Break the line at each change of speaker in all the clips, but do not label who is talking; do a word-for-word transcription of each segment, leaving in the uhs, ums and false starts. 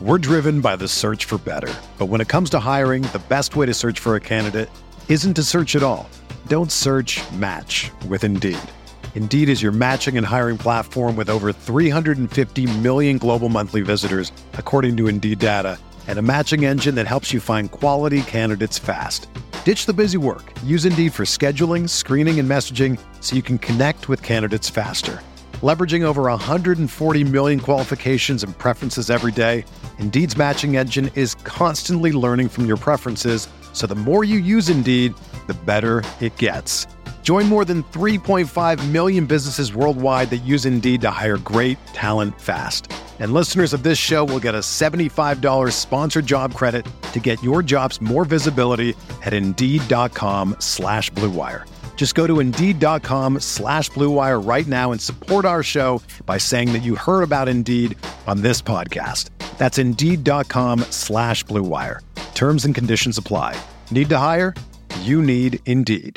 We're driven by the search for better. But when it comes to hiring, the best way to search for a candidate isn't to search at all. Don't search, match with Indeed. Indeed is your matching and hiring platform with over three hundred fifty million global monthly visitors, according to Indeed data, and a matching engine that helps you find quality candidates fast. Ditch the busy work. Use Indeed for scheduling, screening, and messaging so you can connect with candidates faster. Leveraging over one hundred forty million qualifications and preferences every day, Indeed's matching engine is constantly learning from your preferences, so the more you use Indeed, the better it gets. Join more than three point five million businesses worldwide that use Indeed to hire great talent fast. And listeners of this show will get a seventy-five dollars sponsored job credit to get your jobs more visibility at Indeed.com slash Blue Wire. Just go to Indeed.com slash Blue Wire right now and support our show by saying that you heard about Indeed on this podcast. That's Indeed.com slash Blue Wire. Terms and conditions apply. Need to hire? You need Indeed.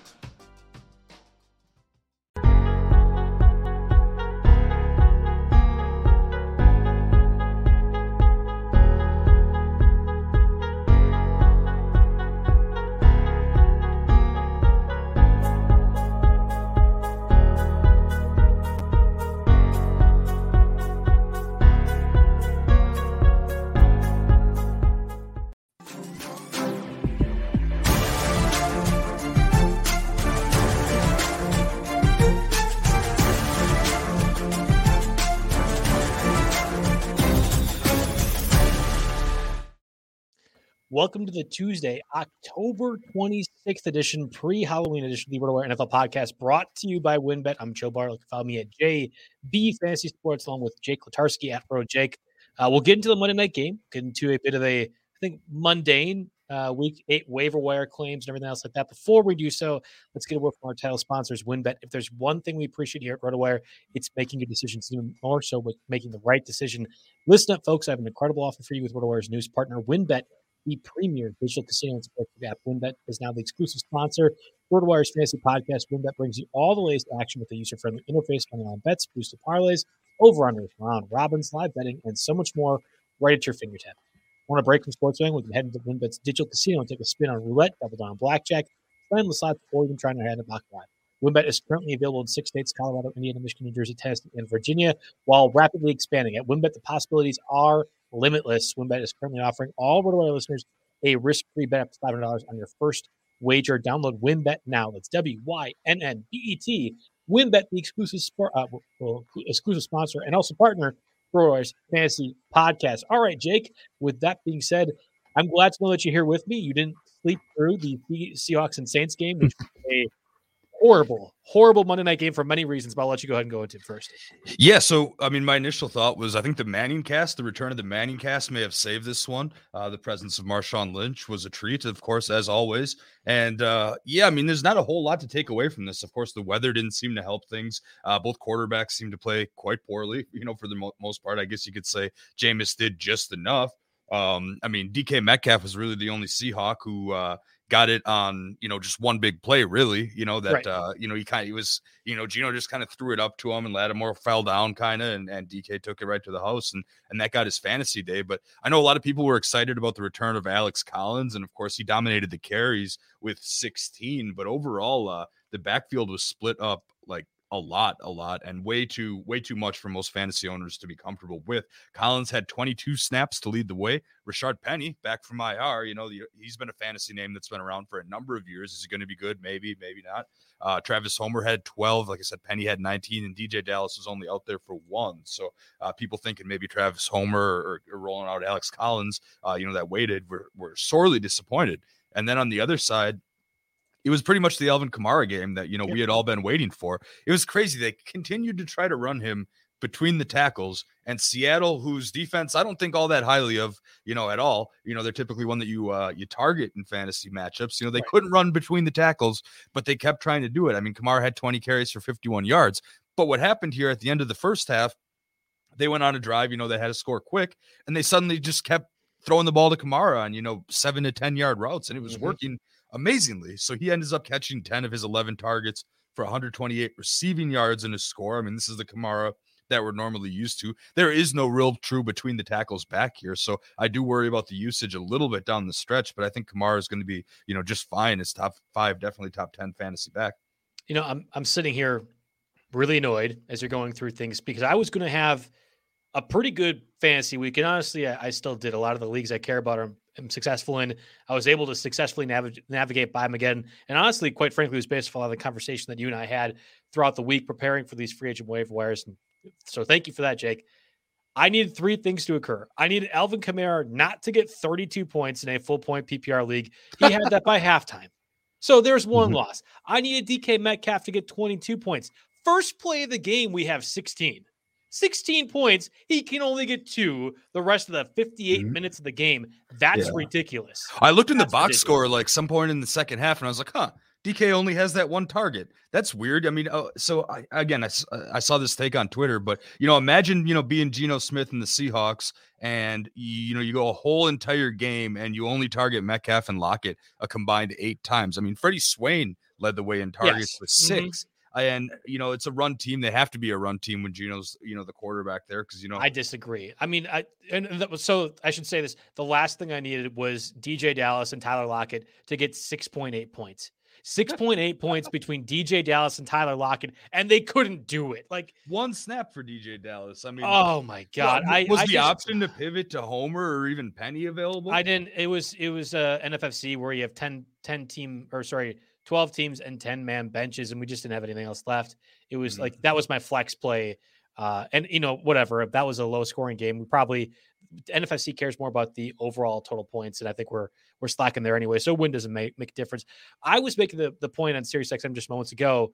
Welcome to the Tuesday, October twenty-sixth edition, pre-Halloween edition of the RotoWire N F L podcast, brought to you by WynnBET. I'm Joe Bartlett. Follow me at J B Fantasy Sports, along with Jake Latarski at Pro Jake. Uh, we'll get into the Monday night game, get into a bit of a, I think, mundane uh, week eight waiver wire claims and everything else like that. Before we do so, let's get a word from our title sponsors, WynnBET. If there's one thing we appreciate here at RotoWire, it's making good decisions, even more so with making the right decision. Listen up, folks. I have an incredible offer for you with RotoWire's newest partner, WynnBET. The premier digital casino and sports app. WynnBET is now the exclusive sponsor for RotoWire's fantasy podcast. WynnBET brings you all the latest action with a user-friendly interface, online bets, boosted parlays, over-unders, round robins, live betting, and so much more right at your fingertips. Want a break from sports betting? We can head into WynnBET's digital casino and take a spin on roulette, double down on blackjack, plan the slots before even trying to head to baccarat. WynnBET is currently available in six states: Colorado, Indiana, Michigan, New Jersey, Tennessee, and Virginia, while rapidly expanding. At WynnBET, the possibilities are limitless. WynnBET is currently offering all RotoWire listeners a risk-free bet up to five hundred dollars on your first wager. Download WynnBET now. That's W Y N N B E T. WynnBET, the exclusive sport, uh, well, exclusive sponsor and also partner for RotoWire's fantasy podcast. All right, Jake, with that being said, I'm glad to know that you're here with me. You didn't sleep through the Seahawks and Saints game, which was a horrible, horrible Monday night game for many reasons, but I'll let you go ahead and go into it first.
Yeah, so, I mean, my initial thought was I think the Manning cast, the return of the Manning cast may have saved this one. Uh, the presence of Marshawn Lynch was a treat, of course, as always. And, uh, yeah, I mean, there's not a whole lot to take away from this. Of course, the weather didn't seem to help things. Uh, both quarterbacks seemed to play quite poorly, you know, for the mo- most part. I guess you could say Jameis did just enough. Um, I mean, D K Metcalf was really the only Seahawk who uh, got it on, you know, just one big play, really, you know, that, right. uh, you know, he kind of, he was, you know, Gino just kind of threw it up to him and Lattimore fell down kind of, and, and D K took it right to the house, and, and that got his fantasy day. But I know a lot of people were excited about the return of Alex Collins, and of course he dominated the carries with sixteen, but overall uh, the backfield was split up like a lot, a lot, and way too, way too much for most fantasy owners to be comfortable with. Collins had twenty-two snaps to lead the way. Rashard Penny, back from I R, you know, the, he's been a fantasy name that's been around for a number of years. Is he going to be good? Maybe, maybe not. Uh, Travis Homer had twelve. Like I said, Penny had nineteen, and D J Dallas was only out there for one. So uh, people thinking maybe Travis Homer or, or rolling out Alex Collins, uh, you know, that waited, were, were sorely disappointed. And then on the other side, it was pretty much the Alvin Kamara game that, you know, we had all been waiting for. It was crazy. They continued to try to run him between the tackles, and Seattle, whose defense I don't think all that highly of, you know, at all. You know, they're typically one that you uh, you target in fantasy matchups. You know, they right. couldn't run between the tackles, but they kept trying to do it. I mean, Kamara had twenty carries for fifty-one yards. But what happened here at the end of the first half, they went on a drive, you know, they had to score quick, and they suddenly just kept throwing the ball to Kamara on, you know, seven to ten yard routes, and it was mm-hmm. working amazingly. So he ends up catching ten of his eleven targets for one hundred twenty-eight receiving yards in his score. I mean, this is the Kamara that we're normally used to. There is no real true between the tackles back here. So I do worry about the usage a little bit down the stretch, but I think Kamara is going to be, you know, just fine as top five, definitely top ten fantasy back.
You know, I'm I'm sitting here really annoyed as you're going through things because I was going to have a pretty good fantasy week. And honestly, I, I still did. A lot of the leagues I care about are I'm successful in. I was able to successfully nav- navigate by them again. And honestly, quite frankly, it was based on a lot of the conversation that you and I had throughout the week preparing for these free agent waiver wires. And so thank you for that, Jake. I needed three things to occur. I needed Alvin Kamara not to get thirty-two points in a full point P P R league. He had that by halftime. So there's one mm-hmm. loss. I needed D K Metcalf to get twenty-two points. First play of the game, we have sixteen. sixteen points. He can only get two the rest of the fifty-eight mm-hmm. minutes of the game. That's yeah. ridiculous.
I looked in
That's
the box
ridiculous.
score like some point in the second half, and I was like, huh, D K only has that one target. That's weird. I mean, uh, so I, again, I, I saw this take on Twitter, but, you know, imagine, you know, being Geno Smith and the Seahawks and, you know, you go a whole entire game and you only target Metcalf and Lockett a combined eight times. I mean, Freddie Swain led the way in targets yes. with six. Mm-hmm. And, you know, it's a run team. They have to be a run team when Geno's, you know, the quarterback there because, you know.
I disagree. I mean, I and that was, so I should say this. The last thing I needed was D J Dallas and Tyler Lockett to get six point eight points. six point eight points between D J Dallas and Tyler Lockett, and they couldn't do it. Like
one snap for D J Dallas. I mean,
oh my God.
Well, was
I,
the
I
option just, to pivot to Homer or even Penny available?
I didn't. It was, it was uh, N F F C where you have ten, ten team or sorry, twelve teams and ten man benches, and we just didn't have anything else left. It was mm-hmm. like, that was my flex play. Uh, and you know, whatever, if that was a low scoring game, we probably, N F F C cares more about the overall total points. And I think we're, we're slacking there anyway. So win doesn't make, make a difference. I was making the, the point on Sirius X M just moments ago.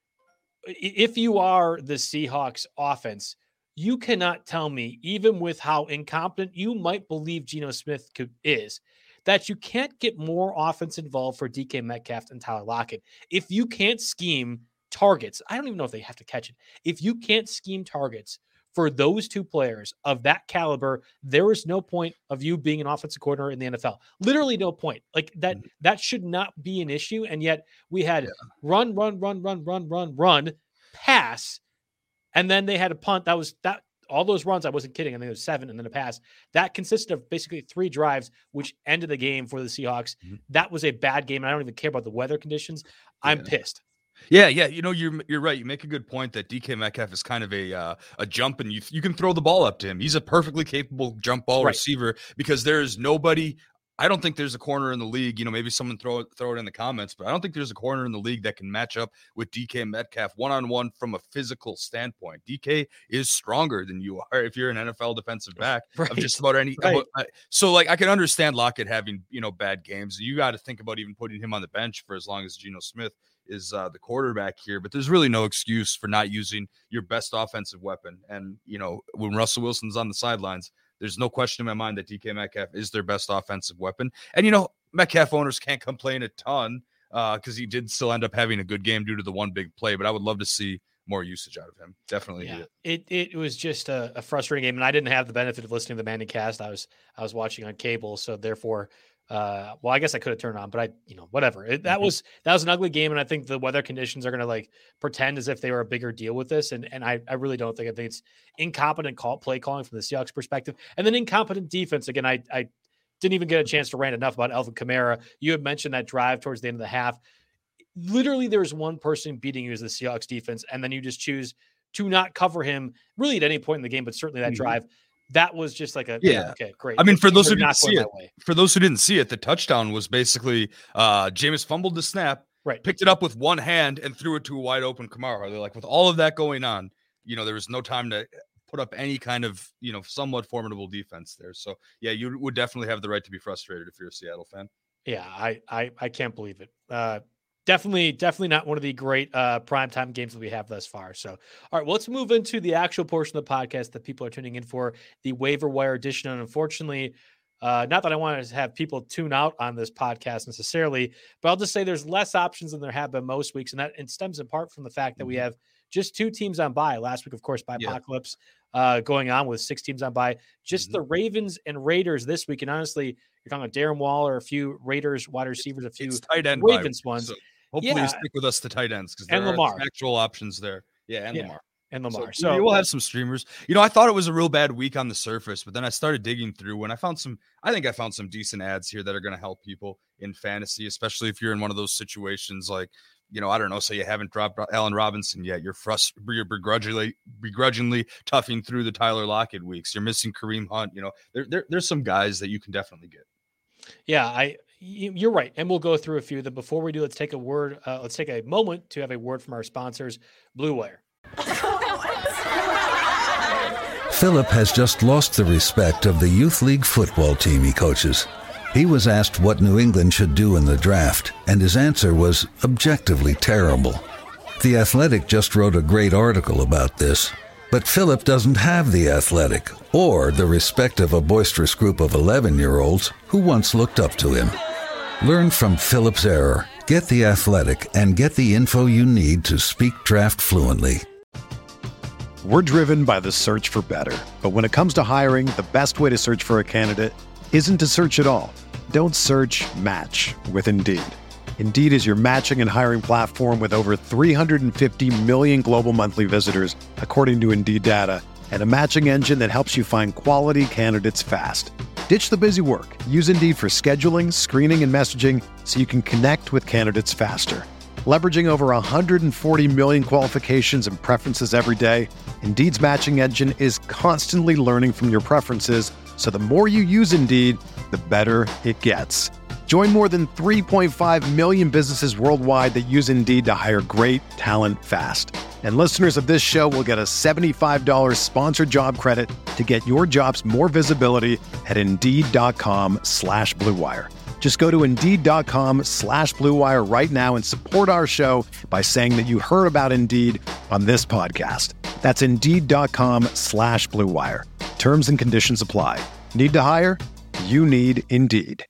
If you are the Seahawks offense, you cannot tell me, even with how incompetent you might believe Geno Smith could, is, that you can't get more offense involved for D K Metcalf and Tyler Lockett. If you can't scheme targets, I don't even know if they have to catch it. If you can't scheme targets for those two players of that caliber, there is no point of you being an offensive coordinator in the N F L. Literally no point. Like that, mm-hmm. that should not be an issue. And yet we had yeah. run, run, run, run, run, run, run, pass. And then they had a punt. That was that. All those runs, I wasn't kidding. I think it was seven and then a pass. That consisted of basically three drives, which ended the game for the Seahawks. Mm-hmm. That was a bad game. And I don't even care about the weather conditions. I'm yeah. pissed.
Yeah, yeah. You know, you're you're right. You make a good point that D K Metcalf is kind of a uh, a jump, and you you can throw the ball up to him. He's a perfectly capable jump ball right. receiver because there is nobody. I don't think there's a corner in the league. You know, maybe someone throw it throw it in the comments, but I don't think there's a corner in the league that can match up with D K Metcalf one on one from a physical standpoint. D K is stronger than you are if you're an N F L defensive back right. of just about any. Right. About, so, like, I can understand Lockett having you know bad games. You got to think about even putting him on the bench for as long as Geno Smith is uh, the quarterback here. But there's really no excuse for not using your best offensive weapon. And you know, when Russell Wilson's on the sidelines, there's no question in my mind that D K Metcalf is their best offensive weapon. And, you know, Metcalf owners can't complain a ton because uh, he did still end up having a good game due to the one big play. But I would love to see more usage out of him. Definitely.
Yeah, it it was just a, a frustrating game. And I didn't have the benefit of listening to the Manning cast. I was I was watching on cable. So therefore, uh, well, I guess I could have turned on, but I, you know, whatever. It, that mm-hmm. was that was an ugly game. And I think the weather conditions are going to like pretend as if they were a bigger deal with this. And and I, I really don't think I think it's incompetent call play calling from the Seahawks perspective, and then incompetent defense. Again, I I didn't even get a chance to rant enough about Alvin Kamara. You had mentioned that drive towards the end of the half. Literally, there's one person beating you as the Seahawks defense, and then you just choose to not cover him really at any point in the game, but certainly that mm-hmm. drive. That was just like a
yeah.
Okay, great.
I mean, for those who didn't see it, for those who didn't see it, the touchdown was basically uh, Jameis fumbled the snap,
right?
Picked it up with one hand and threw it to a wide open Kamara. They're like, with all of that going on, you know, there was no time to put up any kind of you know somewhat formidable defense there. So yeah, you would definitely have the right to be frustrated if you're a Seattle fan.
Yeah, I I, I can't believe it. Uh, Definitely, definitely not one of the great uh, primetime games that we have thus far. So, all right, well, let's move into the actual portion of the podcast that people are tuning in for, the waiver wire edition. And unfortunately, uh, not that I want to have people tune out on this podcast necessarily, but I'll just say there's less options than there have been most weeks. And that it stems in part from the fact that we have just two teams on bye. Last week, of course, by yeah. Apocalypse uh, going on with six teams on bye. Just mm-hmm. the Ravens and Raiders this week. And honestly, you're talking about Darren Waller, a few Raiders wide receivers, a few
tight end
Ravens
bye,
ones.
So. Hopefully
yeah.
you stick with us to tight ends because there
and
are
Lamar.
actual options there. Yeah, and
yeah.
Lamar.
and Lamar.
So,
So
we'll have some streamers. You know, I thought it was a real bad week on the surface, but then I started digging through and I found some, I think I found some decent ads here that are going to help people in fantasy, especially if you're in one of those situations like, you know, I don't know, say you haven't dropped Allen Robinson yet. You're frustrated, you're begrudgingly, begrudgingly toughing through the Tyler Lockett weeks. You're missing Kareem Hunt. You know, there, there, there's some guys that you can definitely get.
Yeah, I you're right. And we'll go through a few of them. Before we do, let's take a word. Uh, let's take a moment to have a word from our sponsors, Blue Wire.
Philip has just lost the respect of the youth league football team he coaches. He was asked what New England should do in the draft, and his answer was objectively terrible. The Athletic just wrote a great article about this. But Philip doesn't have The Athletic or the respect of a boisterous group of eleven-year-olds who once looked up to him. Learn from Philip's error, get The Athletic, and get the info you need to speak draft fluently.
We're driven by the search for better. But when it comes to hiring, the best way to search for a candidate isn't to search at all. Don't search, match with Indeed. Indeed is your matching and hiring platform with over three hundred fifty million global monthly visitors, according to Indeed data, and a matching engine that helps you find quality candidates fast. Ditch the busy work. Use Indeed for scheduling, screening, and messaging so you can connect with candidates faster. Leveraging over one hundred forty million qualifications and preferences every day, Indeed's matching engine is constantly learning from your preferences, so the more you use Indeed, the better it gets. Join more than three point five million businesses worldwide that use Indeed to hire great talent fast. And listeners of this show will get a seventy-five dollars sponsored job credit to get your jobs more visibility at Indeed.com slash Blue Wire. Just go to Indeed.com slash Blue Wire right now and support our show by saying that you heard about Indeed on this podcast. That's Indeed.com slash Blue Wire. Terms and conditions apply. Need to hire? You need Indeed.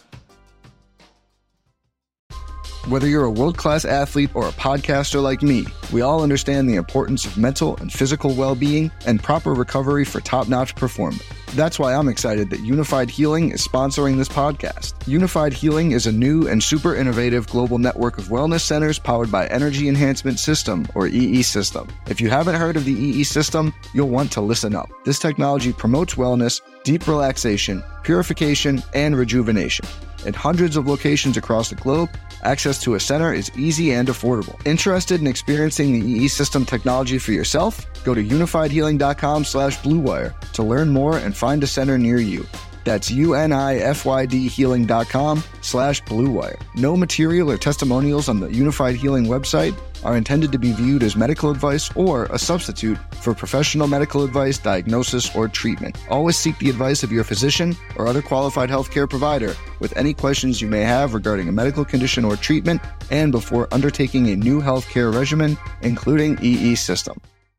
Whether you're a world-class athlete or a podcaster like me, we all understand the importance of mental and physical well-being and proper recovery for top-notch performance. That's why I'm excited that Unified Healing is sponsoring this podcast. Unified Healing is a new and super innovative global network of wellness centers powered by Energy Enhancement System, or E E System. If you haven't heard of the E E System, you'll want to listen up. This technology promotes wellness, deep relaxation, purification, and rejuvenation. In hundreds of locations across the globe, access to a center is easy and affordable. Interested in experiencing the E E System technology for yourself? Go to unifiedhealing.com slash Blue Wire to learn more and find a center near you. That's U-N-I-F-Y-D healing.com slash Blue Wire. No material or testimonials on the Unified Healing website are intended to be viewed as medical advice or a substitute for professional medical advice, diagnosis, or treatment. Always seek the advice of your physician or other qualified healthcare provider with any questions you may have regarding a medical condition or treatment and before undertaking a new healthcare regimen, including E E System.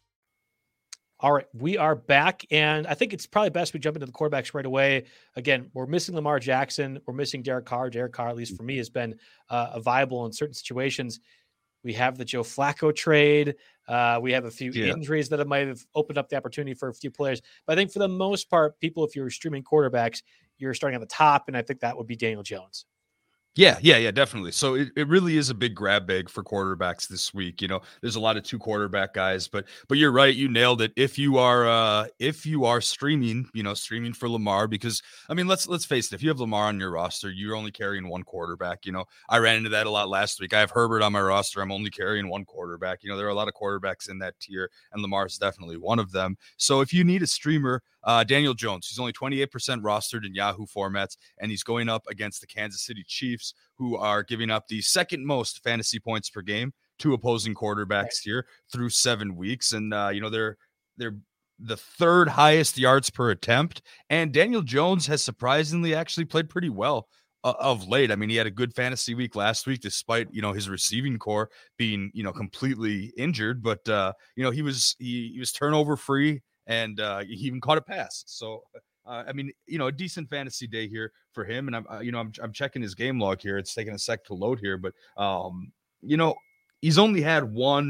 All right, we are back, and I think it's probably best we jump into the quarterbacks right away. Again, we're missing Lamar Jackson. We're missing Derek Carr. Derek Carr, at least for me, has been uh, viable in certain situations. We have the Joe Flacco trade. Uh, we have a few yeah. injuries that might have opened up the opportunity for a few players. But I think for the most part, people, if you're streaming quarterbacks, you're starting at the top, and I think that would be Daniel Jones.
Yeah, yeah, yeah, definitely. So it, it really is a big grab bag for quarterbacks this week. You know, there's a lot of two quarterback guys, but but you're right, you nailed it. If you are uh if you are streaming, you know, streaming for Lamar, because I mean, let's let's face it, if you have Lamar on your roster, you're only carrying one quarterback. You know, I ran into that a lot last week. I have Herbert on my roster. I'm only carrying one quarterback. You know, there are a lot of quarterbacks in that tier, and Lamar is definitely one of them. So if you need a streamer, uh Daniel Jones, he's only twenty-eight percent rostered in Yahoo formats, and he's going up against the Kansas City Chiefs, who are giving up the second most fantasy points per game to opposing quarterbacks here through seven weeks. And, uh, you know, they're, they're the third highest yards per attempt. And Daniel Jones has surprisingly actually played pretty well uh, of late. I mean, he had a good fantasy week last week, despite, you know, his receiving core being, you know, completely injured, but, uh, you know, he was, he, he was turnover free, and uh, he even caught a pass. So, Uh, I mean, you know, a decent fantasy day here for him. And I'm, uh, you know, I'm, I'm checking his game log here. It's taking a sec to load here, but, um, you know, he's only had one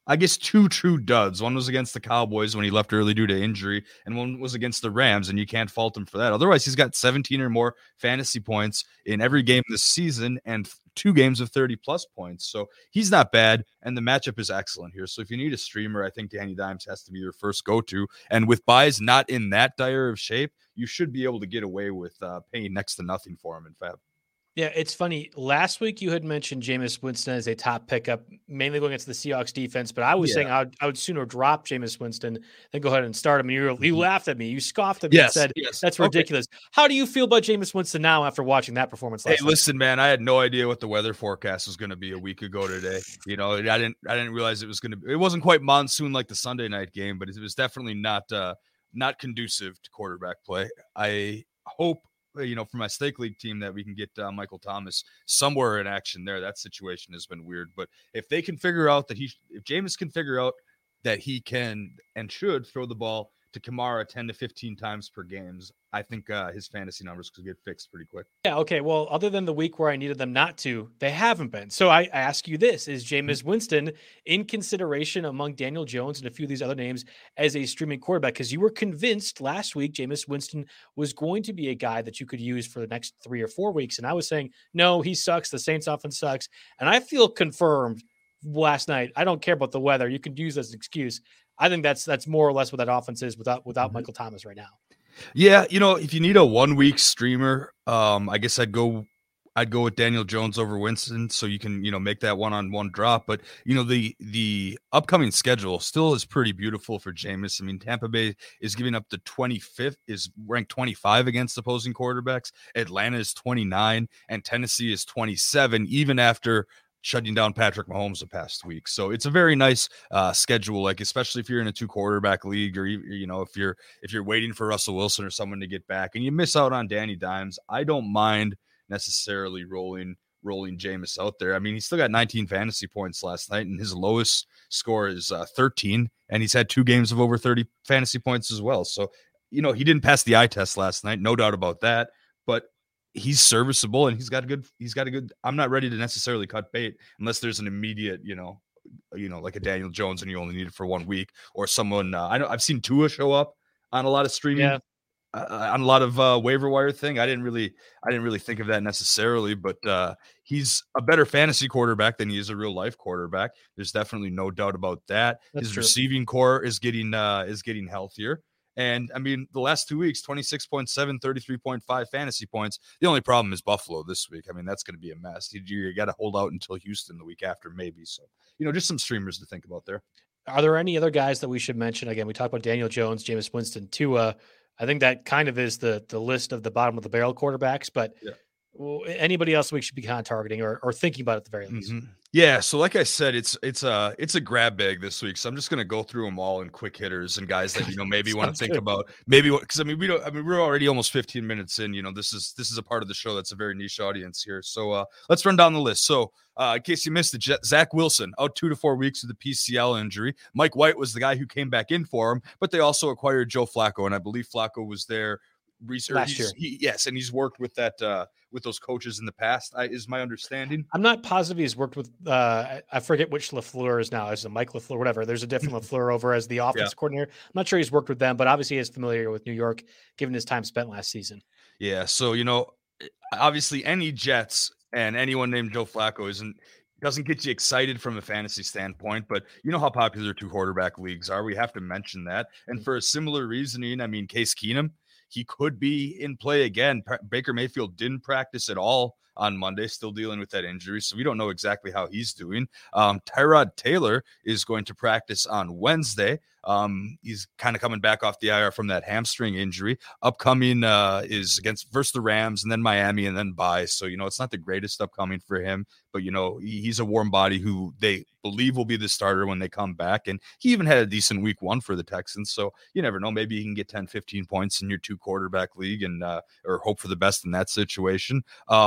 I guess, two true duds. One was against the Cowboys when he left early due to injury, and one was against the Rams, and you can't fault him for that. Otherwise, he's got seventeen or more fantasy points in every game this season and two games of thirty plus points. So he's not bad, and the matchup is excellent here. So if you need a streamer, I think Danny Dimes has to be your first go-to. And with buys not in that dire of shape, you should be able to get away with uh, paying next to nothing for him in Fab.
Yeah, it's funny. Last week you had mentioned Jameis Winston as a top pickup, mainly going against the Seahawks defense. But I was yeah. saying I would, I would sooner drop Jameis Winston than go ahead and start him. And you you laughed at me. You scoffed at me
yes,
and said,
yes.
that's ridiculous. Okay. How do you feel about Jameis Winston now after watching that performance last
Hey,
week?
listen, man, I had no idea what the weather forecast was going to be a week ago today. You know, I didn't I didn't realize it was going to be – it wasn't quite monsoon like the Sunday night game, but it was definitely not uh, not conducive to quarterback play. I hope – you know, for my stake league team that we can get uh, Michael Thomas somewhere in action there. That situation has been weird, but if they can figure out that he, if Jameis can figure out that he can and should throw the ball to Kamara ten to fifteen times per games, I think uh, his fantasy numbers could get fixed pretty quick.
Yeah. Okay. Well, other than the week where I needed them not to, they haven't been. So I ask you this, is Jameis Winston in consideration among Daniel Jones and a few of these other names as a streaming quarterback? Because you were convinced last week Jameis Winston was going to be a guy that you could use for the next three or four weeks. And I was saying, no, he sucks. The Saints offense sucks. And I feel confirmed last night. I don't care about the weather. You can use as an excuse. I think that's that's more or less what that offense is without without mm-hmm. Michael Thomas right now.
Yeah, you know, if you need a one week streamer, um, I guess I'd go I'd go with Daniel Jones over Winston, so you can, you know, make that one on one drop. But you know, the the upcoming schedule still is pretty beautiful for Jameis. I mean, Tampa Bay is giving up the twenty-fifth, is ranked twenty-five against opposing quarterbacks. Atlanta is twenty-nine, and Tennessee is twenty-seven, even after shutting down Patrick Mahomes the past week. So it's a very nice uh, schedule, like especially if you're in a two quarterback league, or you know, if you're if you're waiting for Russell Wilson or someone to get back and you miss out on Danny Dimes. I don't mind necessarily rolling rolling Jameis out there. I mean, he still got nineteen fantasy points last night, and his lowest score is uh, thirteen, and he's had two games of over thirty fantasy points as well. So, you know, he didn't pass the eye test last night, no doubt about that, but he's serviceable and he's got a good, he's got a good, I'm not ready to necessarily cut bait unless there's an immediate, you know, you know, like a Daniel Jones and you only need it for one week, or someone, uh, I know I've seen Tua show up on a lot of streaming, yeah. uh, on a lot of uh, waiver wire thing. I didn't really, I didn't really think of that necessarily, but uh, he's a better fantasy quarterback than he is a real life quarterback. There's definitely no doubt about that. That's His true. Receiving core is getting, uh, is getting healthier. And I mean, the last two weeks, twenty-six point seven, thirty-three point five fantasy points. The only problem is Buffalo this week. I mean, that's going to be a mess. You, you got to hold out until Houston the week after, maybe. So, you know, just some streamers to think about there.
Are there any other guys that we should mention? Again, we talked about Daniel Jones, Jameis Winston, Tua. I think that kind of is the the list of the bottom of the barrel quarterbacks, but yeah. well, anybody else we should be kind of targeting or, or thinking about at the very least?
Mm-hmm. Yeah, so like I said, it's it's a it's a grab bag this week. So I'm just gonna go through them all in quick hitters and guys that you know maybe want to think good. about maybe because I mean we don't I mean we're already almost fifteen minutes in. You know this is this is a part of the show that's a very niche audience here. So uh, let's run down the list. So uh, in case you missed it, Zach Wilson out two to four weeks with a P C L injury. Mike White was the guy who came back in for him, but they also acquired Joe Flacco, and I believe Flacco was there research
last year.
He, yes, and he's worked with that. Uh, with those coaches in the past, I, is my understanding.
I'm not positive he's worked with, uh, I forget which LaFleur is now, is it Mike LaFleur, whatever. There's a different LaFleur over as the offensive yeah. coordinator. I'm not sure he's worked with them, but obviously he is familiar with New York, given his time spent last season.
Yeah, so, you know, obviously any Jets and anyone named Joe Flacco isn't, doesn't get you excited from a fantasy standpoint, but you know how popular two quarterback leagues are. We have to mention that. And for a similar reasoning, I mean, Case Keenum, he could be in play again. Baker Mayfield didn't practice at all on Monday, still dealing with that injury, so we don't know exactly how he's doing. Um, Tyrod Taylor is going to practice on Wednesday. Um, he's kind of coming back off the I R from that hamstring injury. Upcoming uh, is against versus the Rams and then Miami and then bye. So, you know, it's not the greatest upcoming for him, but, you know, he, he's a warm body who they believe will be the starter when they come back. And he even had a decent week one for the Texans. So you never know. Maybe you can get ten, fifteen points in your two quarterback league and uh, or hope for the best in that situation. Um, I was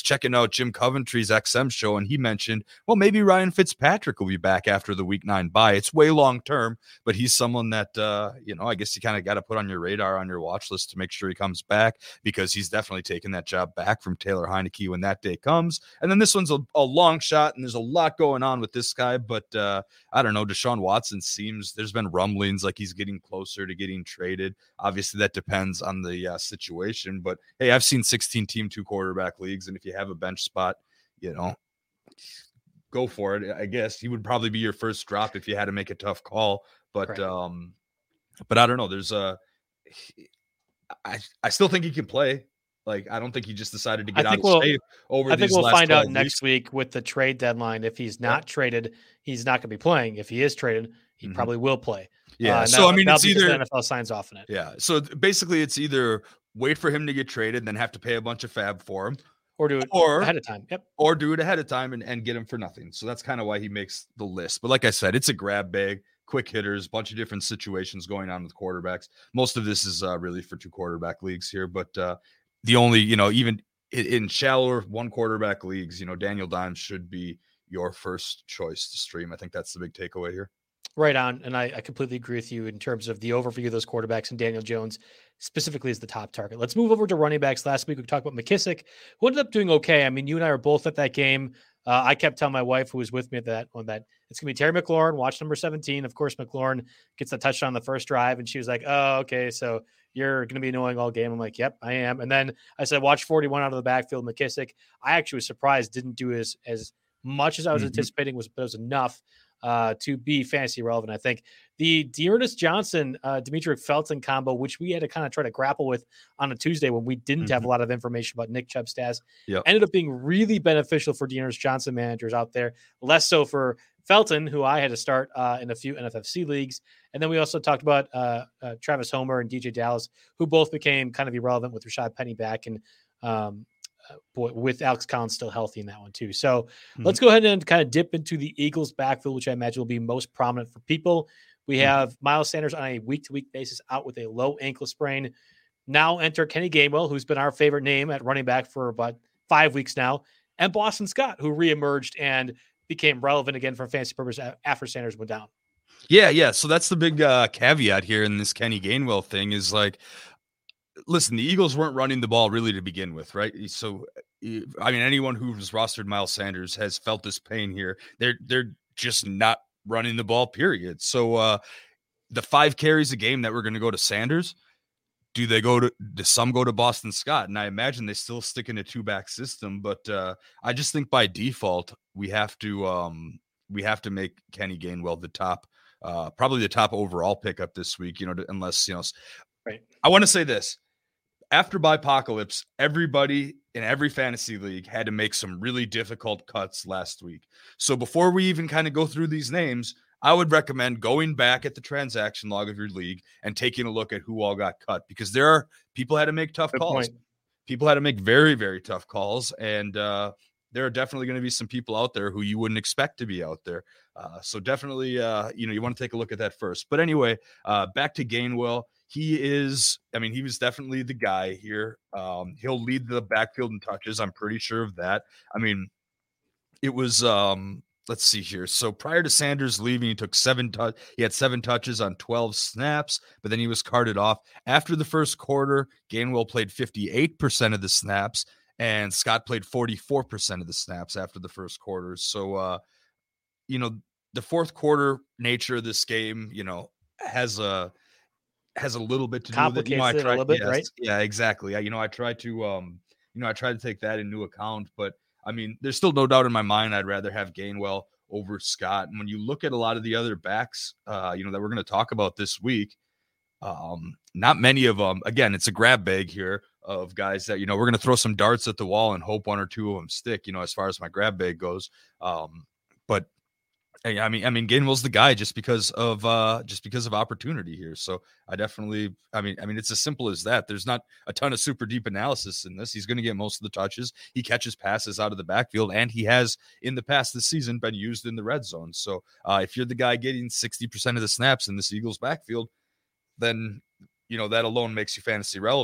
was checking out Jim Coventry's X M show, and he mentioned, well, maybe Ryan Fitzpatrick will be back after the week nine bye. It's way long term, but he's someone that, uh, you know, I guess you kind of got to put on your radar, on your watch list to make sure he comes back, because he's definitely taking that job back from Taylor Heineke when that day comes. And then this one's a, a long shot, and there's a lot going on with this guy, but uh, I don't know. Deshaun Watson seems, there's been rumblings like he's getting closer to getting traded. Obviously, that depends on the uh, situation, but hey, I've seen sixteen team two quarterback leagues, and if you have a bench spot, you know, go for it. I guess he would probably be your first drop if you had to make a tough call, but right. um, but I don't know. There's a, I I still think he can play. Like, I don't think he just decided to get
I
out of
we'll,
state over.
I think
these
we'll
last
find out
weeks.
next week with the trade deadline. If he's not yeah. traded, he's not going to be playing. If he is traded, he mm-hmm. probably will play.
Yeah.
Uh,
so I mean, it's either
the N F L signs off on it.
Yeah. So basically, it's either wait for him to get traded, then have to pay a bunch of fab for him,
or do it
or,
ahead of time. Yep.
Or do it ahead of time and, and get him for nothing. So that's kind of why he makes the list. But like I said, it's a grab bag, quick hitters, bunch of different situations going on with quarterbacks. Most of this is uh, really for two quarterback leagues here, but uh, the only, you know, even in, in shallower one quarterback leagues, you know, Daniel Dimes should be your first choice to stream. I think that's the big takeaway here.
Right on. And I, I completely agree with you in terms of the overview of those quarterbacks, and Daniel Jones specifically is the top target. Let's move over to running backs. Last week, we talked about McKissick, who ended up doing okay. I mean, you and I were both at that game. Uh, I kept telling my wife, who was with me at that on that, it's going to be Terry McLaurin, watch number seventeen. Of course, McLaurin gets the touchdown on the first drive, and she was like, oh, okay, so you're going to be annoying all game. I'm like, yep, I am. And then I said, watch forty-one out of the backfield, McKissick. I actually was surprised didn't do as, as much as I was mm-hmm. anticipating, was, but it was enough uh, to be fantasy relevant. I think the Dearness Johnson, uh, Demetric Felton combo, which we had to kind of try to grapple with on a Tuesday when we didn't mm-hmm. have a lot of information about Nick Chubb's stats, yep. ended up being really beneficial for Dearness Johnson managers out there, less so for Felton, who I had to start uh, in a few N F F C leagues. And then we also talked about uh, uh, Travis Homer and D J Dallas, who both became kind of irrelevant with Rashad Penny back, and um, Boy, with Alex Collins still healthy in that one too. So mm-hmm. let's go ahead and kind of dip into the Eagles backfield, which I imagine will be most prominent for people. We have mm-hmm. Miles Sanders on a week-to-week basis out with a low ankle sprain. Now enter Kenny Gainwell, who's been our favorite name at running back for about five weeks now, and Boston Scott, who reemerged and became relevant again for fantasy purposes after Sanders went down.
Yeah, yeah. So that's the big uh, caveat here in this Kenny Gainwell thing is like, listen, the Eagles weren't running the ball really to begin with, right? So, I mean, anyone who's rostered Miles Sanders has felt this pain here. They're they're just not running the ball, period. So, uh, the five carries a game that we're going to go to Sanders, do they go to, do some go to Boston Scott? And I imagine they still stick in a two-back system, but uh, I just think by default, we have to um, we have to make Kenny Gainwell the top, uh, probably the top overall pickup this week, you know, to, unless, you know,
right.
I want to say this. After Bipocalypse, everybody in every fantasy league had to make some really difficult cuts last week. So before we even kind of go through these names, I would recommend going back at the transaction log of your league and taking a look at who all got cut, because there are people had to make tough Good calls. Point. People had to make very, very tough calls. And uh, there are definitely going to be some people out there who you wouldn't expect to be out there. Uh, so definitely, uh, you know, you want to take a look at that first. But anyway, uh, back to Gainwell. He is, I mean, he was definitely the guy here. Um, he'll lead the backfield in touches. I'm pretty sure of that. I mean, it was, um, let's see here. So prior to Sanders leaving, he took seven touch. He had seven touches on twelve snaps, but then he was carted off. After the first quarter, Gainwell played fifty-eight percent of the snaps, and Scott played forty-four percent of the snaps after the first quarter. So, uh, you know, the fourth quarter nature of this game, you know, has a, has a little bit to do with it. You know, I try,
it a little bit,
yes,
right?
Yeah, exactly. I, you know, I try to, um, you know, I try to take that into account, but I mean, there's still no doubt in my mind I'd rather have Gainwell over Scott. And when you look at a lot of the other backs, uh, you know, that we're going to talk about this week, um, not many of them. Again, it's a grab bag here of guys that, you know, we're going to throw some darts at the wall and hope one or two of them stick, you know, as far as my grab bag goes. Um, but I mean, I mean, Gainwell's the guy just because of uh, just because of opportunity here. So I definitely, I mean, I mean, it's as simple as that. There's not a ton of super deep analysis in this. He's going to get most of the touches. He catches passes out of the backfield, and he has in the past this season been used in the red zone. So uh, if you're the guy getting sixty percent of the snaps in this Eagles backfield, then you know that alone makes you fantasy relevant.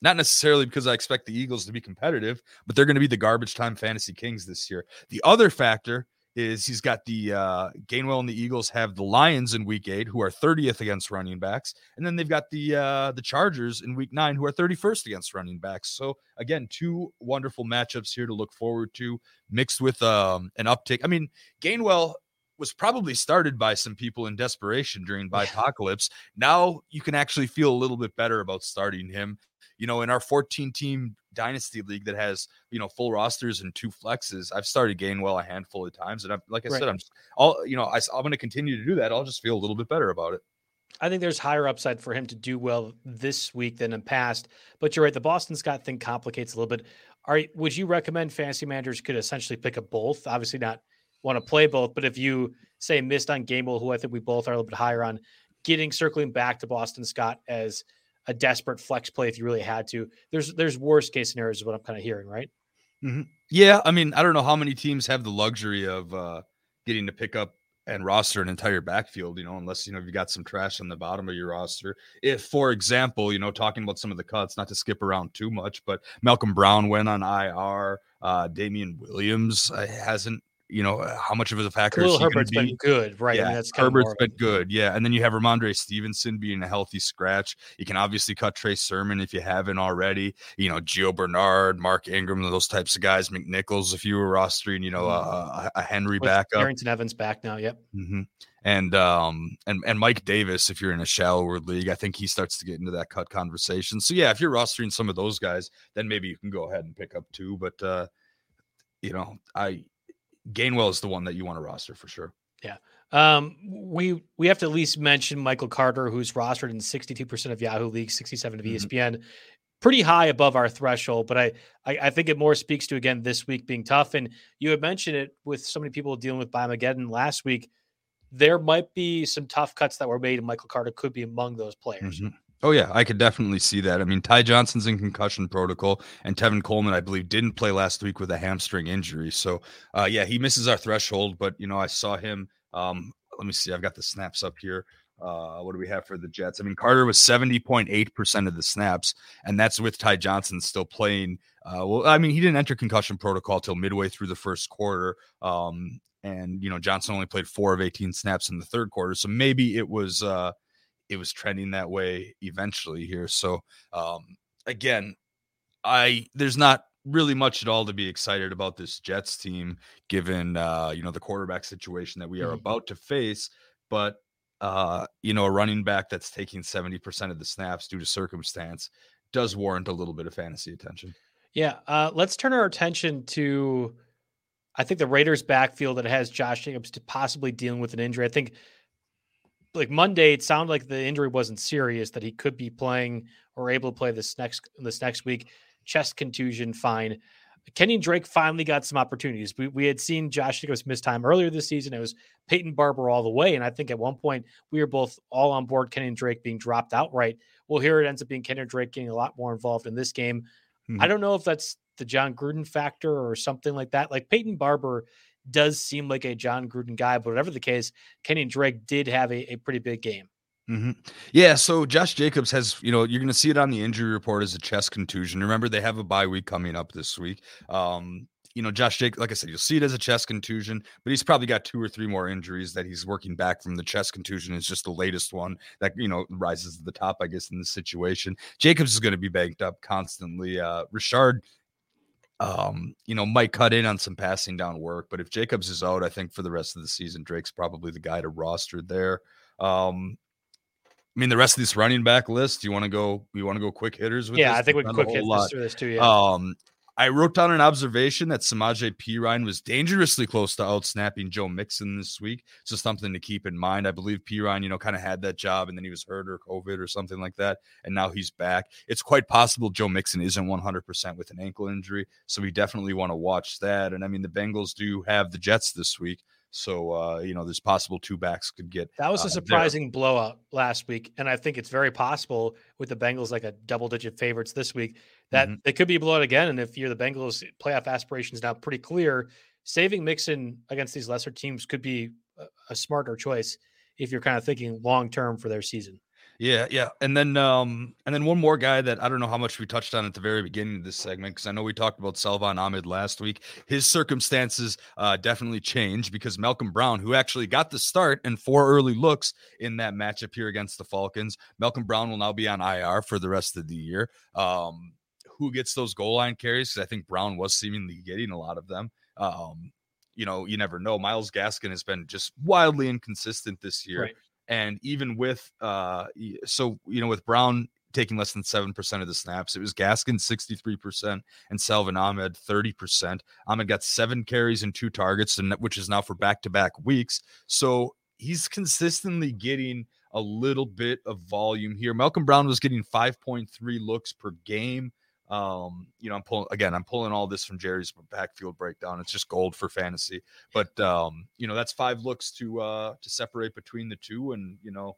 Not necessarily because I expect the Eagles to be competitive, but they're going to be the garbage time fantasy kings this year. The other factor is he's got the uh, Gainwell and the Eagles have the Lions in week eight, who are thirtieth against running backs. And then they've got the uh, the Chargers in week nine, who are thirty-first against running backs. So again, two wonderful matchups here to look forward to, mixed with um, an uptick. I mean, Gainwell was probably started by some people in desperation during Bipocalypse. Now you can actually feel a little bit better about starting him. You know, in our fourteen team dynasty league that has, you know, full rosters and two flexes, I've started Gainwell a handful of times. And I'm, like I right. said, I'm just all, you know, I, I'm going to continue to do that. I'll just feel a little bit better about it.
I think there's higher upside for him to do well this week than in past, but you're right. The Boston Scott thing complicates a little bit. Are would you recommend fantasy managers could essentially pick up both? Obviously not want to play both, but if you say missed on Gainwell, who I think we both are a little bit higher on, getting circling back to Boston Scott as a desperate flex play if you really had to. There's there's worst case scenarios is what I'm kind of hearing, right?
Mm-hmm. Yeah, I mean, I don't know how many teams have the luxury of uh, getting to pick up and roster an entire backfield, you know, unless, you know, you got some trash on the bottom of your roster. If, for example, you know, talking about some of the cuts, not to skip around too much, but Malcolm Brown went on I R. Uh, Damian Williams uh, hasn't, you know, how much of a factor
Khalil
is he
Herbert's
be?
been good, right?
Yeah,
I mean, that's kind
Herbert's
of
been good, yeah. And then you have Ramondre Stevenson being a healthy scratch. You can obviously cut Trey Sermon if you haven't already. You know, Gio Bernard, Mark Ingram, those types of guys. McNichols, if you were rostering, you know, a, a Henry
With
backup.
Harrington Evans back now, yep.
Mm-hmm. And um and and Mike Davis, if you're in a shallower league, I think he starts to get into that cut conversation. So yeah, if you're rostering some of those guys, then maybe you can go ahead and pick up two. But uh, you know, I. Gainwell is the one that you want to roster for sure.
Yeah. Um, we we have to at least mention Michael Carter, who's rostered in sixty-two percent of Yahoo leagues, sixty-seven of E S P N. Mm-hmm. Pretty high above our threshold, but I, I I think it more speaks to, again, this week being tough. And you had mentioned it with so many people dealing with Biomageddon last week. There might be some tough cuts that were made, and Michael Carter could be among those players.
Mm-hmm. Oh, yeah, I could definitely see that. I mean, Ty Johnson's in concussion protocol, and Tevin Coleman, I believe, didn't play last week with a hamstring injury. So, uh, yeah, he misses our threshold, but, you know, I saw him. Um, let me see. I've got the snaps up here. Uh, what do we have for the Jets? I mean, Carter was seventy point eight percent of the snaps, and that's with Ty Johnson still playing. Uh, well, I mean, he didn't enter concussion protocol till midway through the first quarter. Um, and, you know, Johnson only played four of eighteen snaps in the third quarter. So maybe it was uh, – it was trending that way eventually here. So um, again, I, there's not really much at all to be excited about this Jets team, given uh, you know, the quarterback situation that we are mm-hmm. about to face, but uh, you know, a running back that's taking seventy percent of the snaps due to circumstance does warrant a little bit of fantasy attention.
Yeah. Uh, let's turn our attention to, I think the Raiders backfield that has Josh Jacobs to possibly dealing with an injury. I think, like Monday, it sounded like the injury wasn't serious, that he could be playing or able to play this next this next week. Chest contusion, fine. Kenyon Drake finally got some opportunities. We we had seen Josh Jacobs miss time earlier this season. It was Peyton Barber all the way, and I think at one point we were both all on board Kenyon Drake being dropped outright. Well, here it ends up being Kenyon Drake getting a lot more involved in this game. Mm-hmm. I don't know if that's the John Gruden factor or something like that. Like Peyton Barber does seem like a John Gruden guy, but whatever the case, Kenyon Drake did have a, a pretty big game.
Mm-hmm. Yeah, so Josh Jacobs has, you know, you're going to see it on the injury report as a chest contusion. Remember, they have a bye week coming up this week. Um, you know, Josh Jacobs, like I said, you'll see it as a chest contusion, but he's probably got two or three more injuries that he's working back from. The chest contusion is just the latest one that, you know, rises to the top, I guess, in this situation. Jacobs is going to be banged up constantly. Uh, Richard Um, you know, might cut in on some passing down work, but if Jacobs is out, I think for the rest of the season, Drake's probably the guy to roster there. Um, I mean, the rest of this running back list, you want to go, you want to go quick hitters with
yeah,
this?
I think we can quick hit this through this too. Yeah.
Um, I wrote down an observation that Samaje Perine was dangerously close to outsnapping Joe Mixon this week. So something to keep in mind. I believe Perine, you know, kind of had that job and then he was hurt or COVID or something like that. And now he's back. It's quite possible Joe Mixon isn't one hundred percent with an ankle injury. So we definitely want to watch that. And I mean, the Bengals do have the Jets this week. So, uh, you know, there's possible two backs could get.
That was a
uh,
surprising
there.
blowout last week. And I think it's very possible with the Bengals like a double digit favorites this week that mm-hmm. they could be a blowout again. And if you're the Bengals, playoff aspirations now pretty clear, saving Mixon against these lesser teams could be a, a smarter choice if you're kind of thinking long term for their season.
Yeah, yeah. And then um and then one more guy that I don't know how much we touched on at the very beginning of this segment, because I know we talked about Salvon Ahmed last week. His circumstances uh definitely changed because Malcolm Brown, who actually got the start and four early looks in that matchup here against the Falcons, Malcolm Brown will now be on I R for the rest of the year. Um who gets those goal line carries? Because I think Brown was seemingly getting a lot of them. Um, you know, you never know. Myles Gaskin has been just wildly inconsistent this year.
Right.
And even with, uh, so, you know, with Brown taking less than seven percent of the snaps, it was Gaskin sixty-three percent and Salvon Ahmed thirty percent. Ahmed got seven carries and two targets, and which is now for back-to-back weeks. So he's consistently getting a little bit of volume here. Malcolm Brown was getting five point three looks per game. Um, you know, I'm pulling again, I'm pulling all this from Jerry's backfield breakdown. It's just gold for fantasy, but, um, you know, that's five looks to, uh, to separate between the two. And, you know,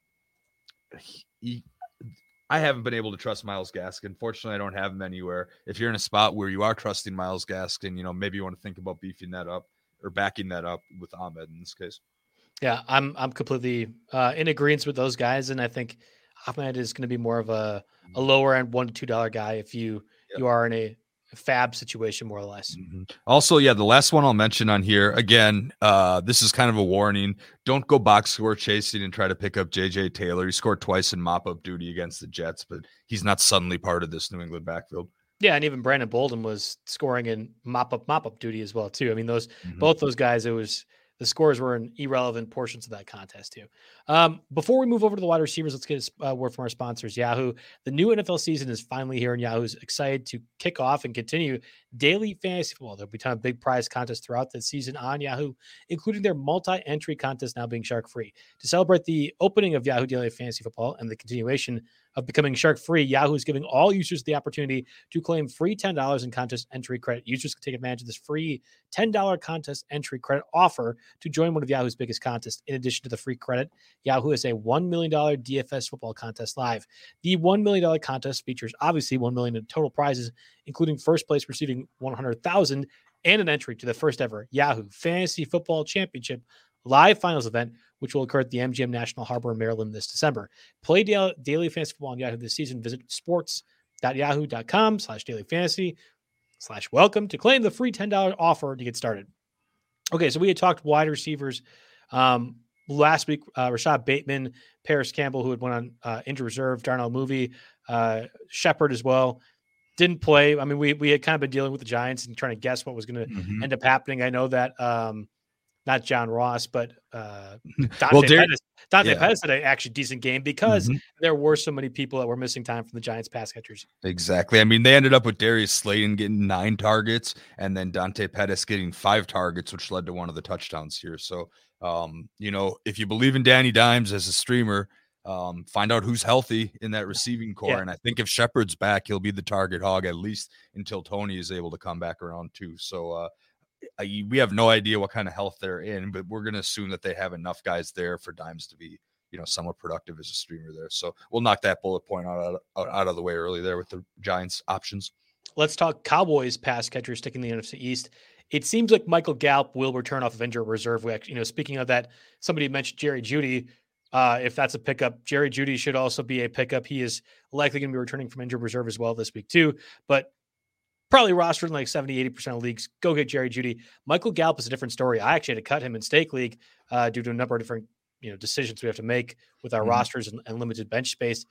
he, I haven't been able to trust Myles Gaskin. Fortunately, I don't have him anywhere. If you're in a spot where you are trusting Myles Gaskin, you know, maybe you want to think about beefing that up or backing that up with Ahmed in this case.
Yeah, I'm, I'm completely, uh, in agreement with those guys. And I think Ahmed is going to be more of a, a lower end one to two dollar guy if you yep. you are in a, a fab situation, more or less.
Mm-hmm. Also, yeah, the last one I'll mention on here again. Uh, this is kind of a warning: don't go box score chasing and try to pick up J J Taylor. He scored twice in mop up duty against the Jets, but he's not suddenly part of this New England backfield.
Yeah, and even Brandon Bolden was scoring in mop up mop up duty as well too. I mean, those mm-hmm. both those guys, it was. The scores were in irrelevant portions of that contest too. Um, before we move over to the wide receivers, let's get a uh, word from our sponsors, Yahoo. The new N F L season is finally here, and Yahoo's excited to kick off and continue daily fantasy football. There'll be a ton of big prize contests throughout the season on Yahoo, including their multi-entry contest now being shark-free. To celebrate the opening of Yahoo Daily Fantasy Football and the continuation of becoming shark-free, Yahoo is giving all users the opportunity to claim free ten dollars in contest entry credit. Users can take advantage of this free ten dollars contest entry credit offer to join one of Yahoo's biggest contests. In addition to the free credit, Yahoo has a one million dollars D F S football contest live. The one million dollars contest features obviously one million dollars in total prizes, including first place receiving one hundred thousand dollars and an entry to the first ever Yahoo Fantasy Football Championship live finals event, which will occur at the M G M National Harbor in Maryland this December. Play daily, daily fantasy football on Yahoo this season. Visit sports.yahoo.com slash daily fantasy slash welcome to claim the free ten dollars offer to get started. Okay, so we had talked wide receivers um, last week. Uh, Rashad Bateman, Paris Campbell, who had went on uh, injured reserve, Darnell Mooney, uh, Shepard as well. Didn't play. I mean, we we had kind of been dealing with the Giants and trying to guess what was going to mm-hmm. end up happening. I know that um, not John Ross, but uh, Dante, well, Pettis, Dante yeah. Pettis had an actually decent game because mm-hmm. there were so many people that were missing time from the Giants pass catchers.
Exactly. I mean, they ended up with Darius Slayton getting nine targets and then Dante Pettis getting five targets, which led to one of the touchdowns here. So, um, you know, if you believe in Danny Dimes as a streamer, um, find out who's healthy in that receiving core. Yeah. And I think if Shepard's back, he'll be the target hog at least until Tony is able to come back around too. So, uh, I, we have no idea what kind of health they're in, but we're going to assume that they have enough guys there for Dimes to be, you know, somewhat productive as a streamer there. So we'll knock that bullet point out, out, out of the way early there with the Giants options.
Let's talk Cowboys pass catchers sticking the N F C East. It seems like Michael Gallup will return off of injured reserve. We actually, you know, speaking of that, somebody mentioned Jerry Jeudy. Uh, if that's a pickup, Jerry Jeudy should also be a pickup. He is likely going to be returning from injured reserve as well this week too, but probably rostered in like seventy, eighty percent of leagues. Go get Jerry Jeudy. Michael Gallup is a different story. I actually had to cut him in Stake League uh, due to a number of different, you know, decisions we have to make with our mm-hmm. rosters and, and limited bench space.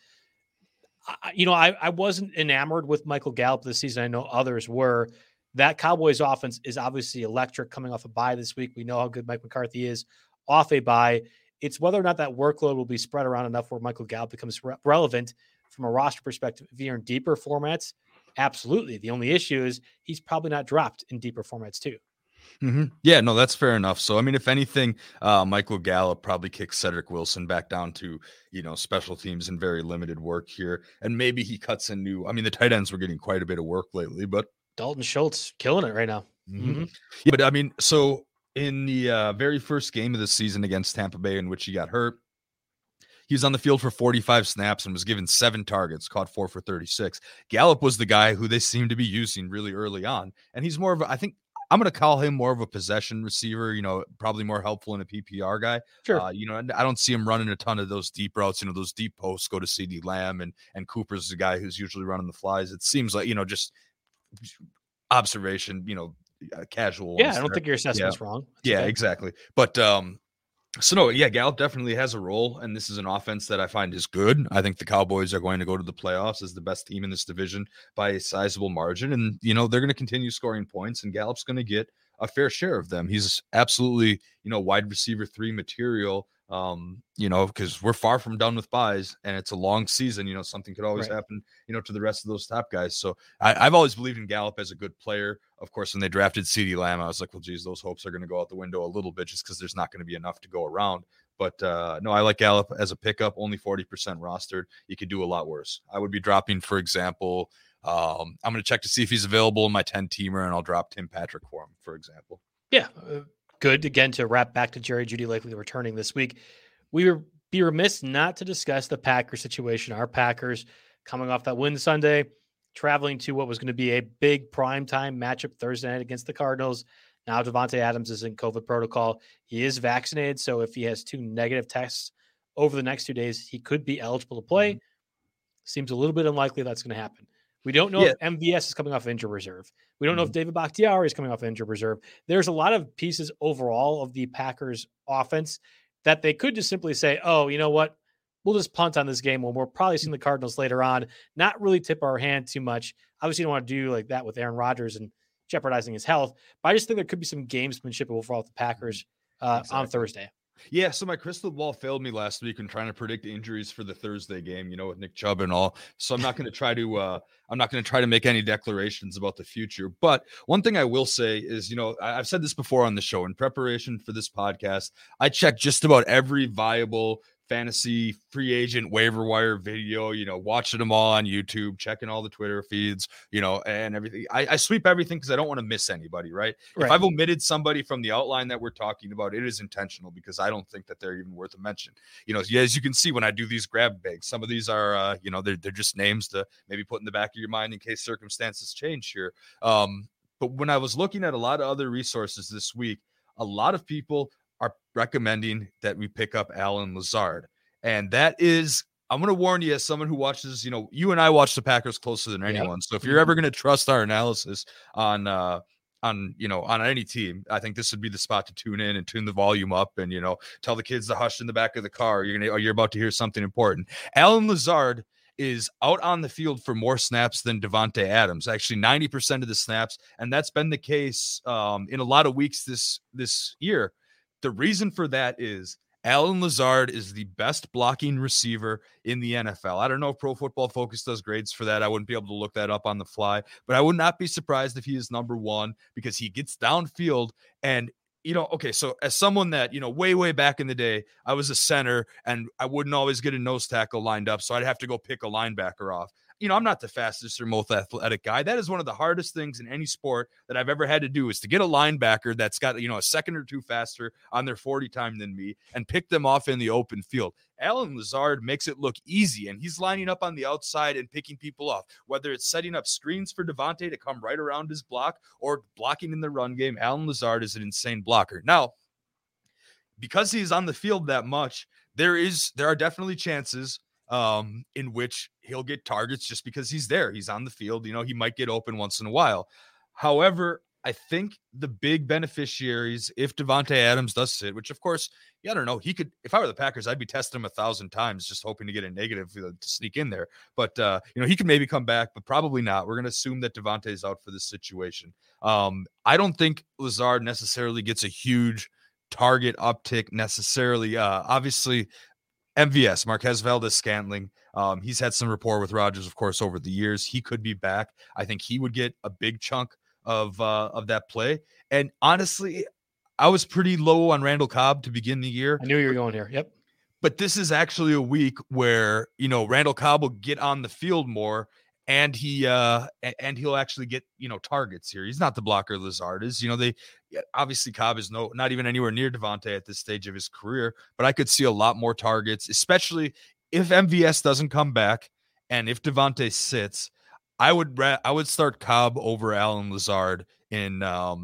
I, you know, I, I wasn't enamored with Michael Gallup this season. I know others were. That Cowboys offense is obviously electric coming off a bye this week. We know how good Mike McCarthy is off a bye. It's whether or not that workload will be spread around enough where Michael Gallup becomes re- relevant from a roster perspective. If you're in deeper formats, absolutely. The only issue is he's probably not dropped in deeper formats too.
Mm-hmm. Yeah, no, that's fair enough. So, I mean, if anything, uh, Michael Gallup probably kicks Cedric Wilson back down to, you know, special teams and very limited work here. And maybe he cuts in new, I mean, the tight ends were getting quite a bit of work lately, but
Dalton Schultz killing it right now.
Mm-hmm. Mm-hmm. Yeah, but I mean, so in the uh, very first game of the season against Tampa Bay in which he got hurt, he was on the field for forty-five snaps and was given seven targets, caught four for thirty-six. Gallup was the guy who they seemed to be using really early on. And he's more of a, I think I'm going to call him more of a possession receiver, you know, probably more helpful in a P P R guy.
Sure.
Uh, you know, I don't see him running a ton of those deep routes, you know, those deep posts go to CeeDee Lamb, and, and Cooper's the guy who's usually running the flies. It seems like, you know, just observation, you know, uh, casual.
Yeah. I don't there. think your assessment's
yeah.
wrong.
That's yeah,
okay.
exactly. But, um, So, no, yeah, Gallup definitely has a role, and this is an offense that I find is good. I think the Cowboys are going to go to the playoffs as the best team in this division by a sizable margin, and, you know, they're going to continue scoring points, and Gallup's going to get a fair share of them. He's absolutely, you know, wide receiver three material, um, you know, because we're far from done with buys, and it's a long season. You know, something could always right. happen, you know, to the rest of those top guys. So I, I've always believed in Gallup as a good player. Of course, when they drafted CeeDee Lamb, I was like, well, geez, those hopes are going to go out the window a little bit just because there's not going to be enough to go around. But uh, no, I like Gallup as a pickup, only forty percent rostered. You could do a lot worse. I would be dropping, for example, um, I'm going to check to see if he's available in my ten-teamer, and I'll drop Tim Patrick for him, for example.
Yeah, uh, good. Again, to wrap back to Jerry Jeudy likely returning this week. We would be remiss not to discuss the Packers situation. Our Packers coming off that win Sunday, traveling to what was going to be a big primetime matchup Thursday night against the Cardinals. Now Davante Adams is in COVID protocol. He is vaccinated, so if he has two negative tests over the next two days, he could be eligible to play. Mm-hmm. Seems a little bit unlikely that's going to happen. We don't know yeah. if M V S is coming off injured reserve. We don't mm-hmm. know if David Bakhtiari is coming off injured reserve. There's a lot of pieces overall of the Packers offense that they could just simply say, oh, you know what? We'll just punt on this game when we're probably seeing the Cardinals later on, not really tip our hand too much. Obviously, you don't want to do like that with Aaron Rodgers and jeopardizing his health, but I just think there could be some gamesmanship overall with the Packers uh, exactly. on Thursday.
Yeah, so my crystal ball failed me last week in trying to predict injuries for the Thursday game, you know, with Nick Chubb and all. So I'm not going to try to uh, I'm not going to try to make any declarations about the future. But one thing I will say is, you know, I've said this before on the show in preparation for this podcast, I checked just about every viable fantasy free agent waiver wire video, you know, watching them all on YouTube, checking all the Twitter feeds, you know, and everything. I, I sweep everything because I don't want to miss anybody, right? right? If I've omitted somebody from the outline that we're talking about, it is intentional because I don't think that they're even worth a mention. You know, as you can see when I do these grab bags, some of these are, uh, you know, they're, they're just names to maybe put in the back of your mind in case circumstances change here. Um, but when I was looking at a lot of other resources this week, a lot of people are recommending that we pick up Allen Lazard. And that is, I'm going to warn you as someone who watches, you know, you and I watch the Packers closer than anyone. Yep. So if you're ever going to trust our analysis on, uh, on, you know, on any team, I think this would be the spot to tune in and tune the volume up and, you know, tell the kids to hush in the back of the car. You're going to, you're about to hear something important. Allen Lazard is out on the field for more snaps than Davante Adams, actually ninety percent of the snaps. And that's been the case um, in a lot of weeks this, this year. The reason for that is Allen Lazard is the best blocking receiver in the N F L. I don't know if Pro Football Focus does grades for that. I wouldn't be able to look that up on the fly, but I would not be surprised if he is number one because he gets downfield. And, you know, okay, so as someone that, you know, way, way back in the day, I was a center and I wouldn't always get a nose tackle lined up, so I'd have to go pick a linebacker off. You know, I'm not the fastest or most athletic guy. That is one of the hardest things in any sport that I've ever had to do is to get a linebacker that's got, you know, a second or two faster on their forty time than me and pick them off in the open field. Allen Lazard makes it look easy, and he's lining up on the outside and picking people off, whether it's setting up screens for Davante to come right around his block or blocking in the run game. Allen Lazard is an insane blocker. Now, because he's on the field that much, there is there are definitely chances um, in which he'll get targets just because he's there. He's on the field. You know, he might get open once in a while. However, I think the big beneficiaries, if Davante Adams does sit, which of course, yeah, I don't know, he could, if I were the Packers, I'd be testing him a thousand times, just hoping to get a negative to sneak in there. But, uh, you know, he could maybe come back, but probably not. We're going to assume that Davante is out for this situation. Um, I don't think Lazard necessarily gets a huge target uptick necessarily. Uh, obviously, M V S, Marquez Valdes-Scantling, um, he's had some rapport with Rodgers, of course, over the years. He could be back. I think he would get a big chunk of uh, of that play. And honestly, I was pretty low on Randall Cobb to begin the year.
I knew you were going here. Yep.
But this is actually a week where, you know, Randall Cobb will get on the field more, and he uh, and he'll actually get, you know, targets here. He's not the blocker Lazard is. You know, they obviously Cobb is no not even anywhere near Davante at this stage of his career, but I could see a lot more targets, especially if M V S doesn't come back and if Davante sits. I would I would start Cobb over Allen Lazard in um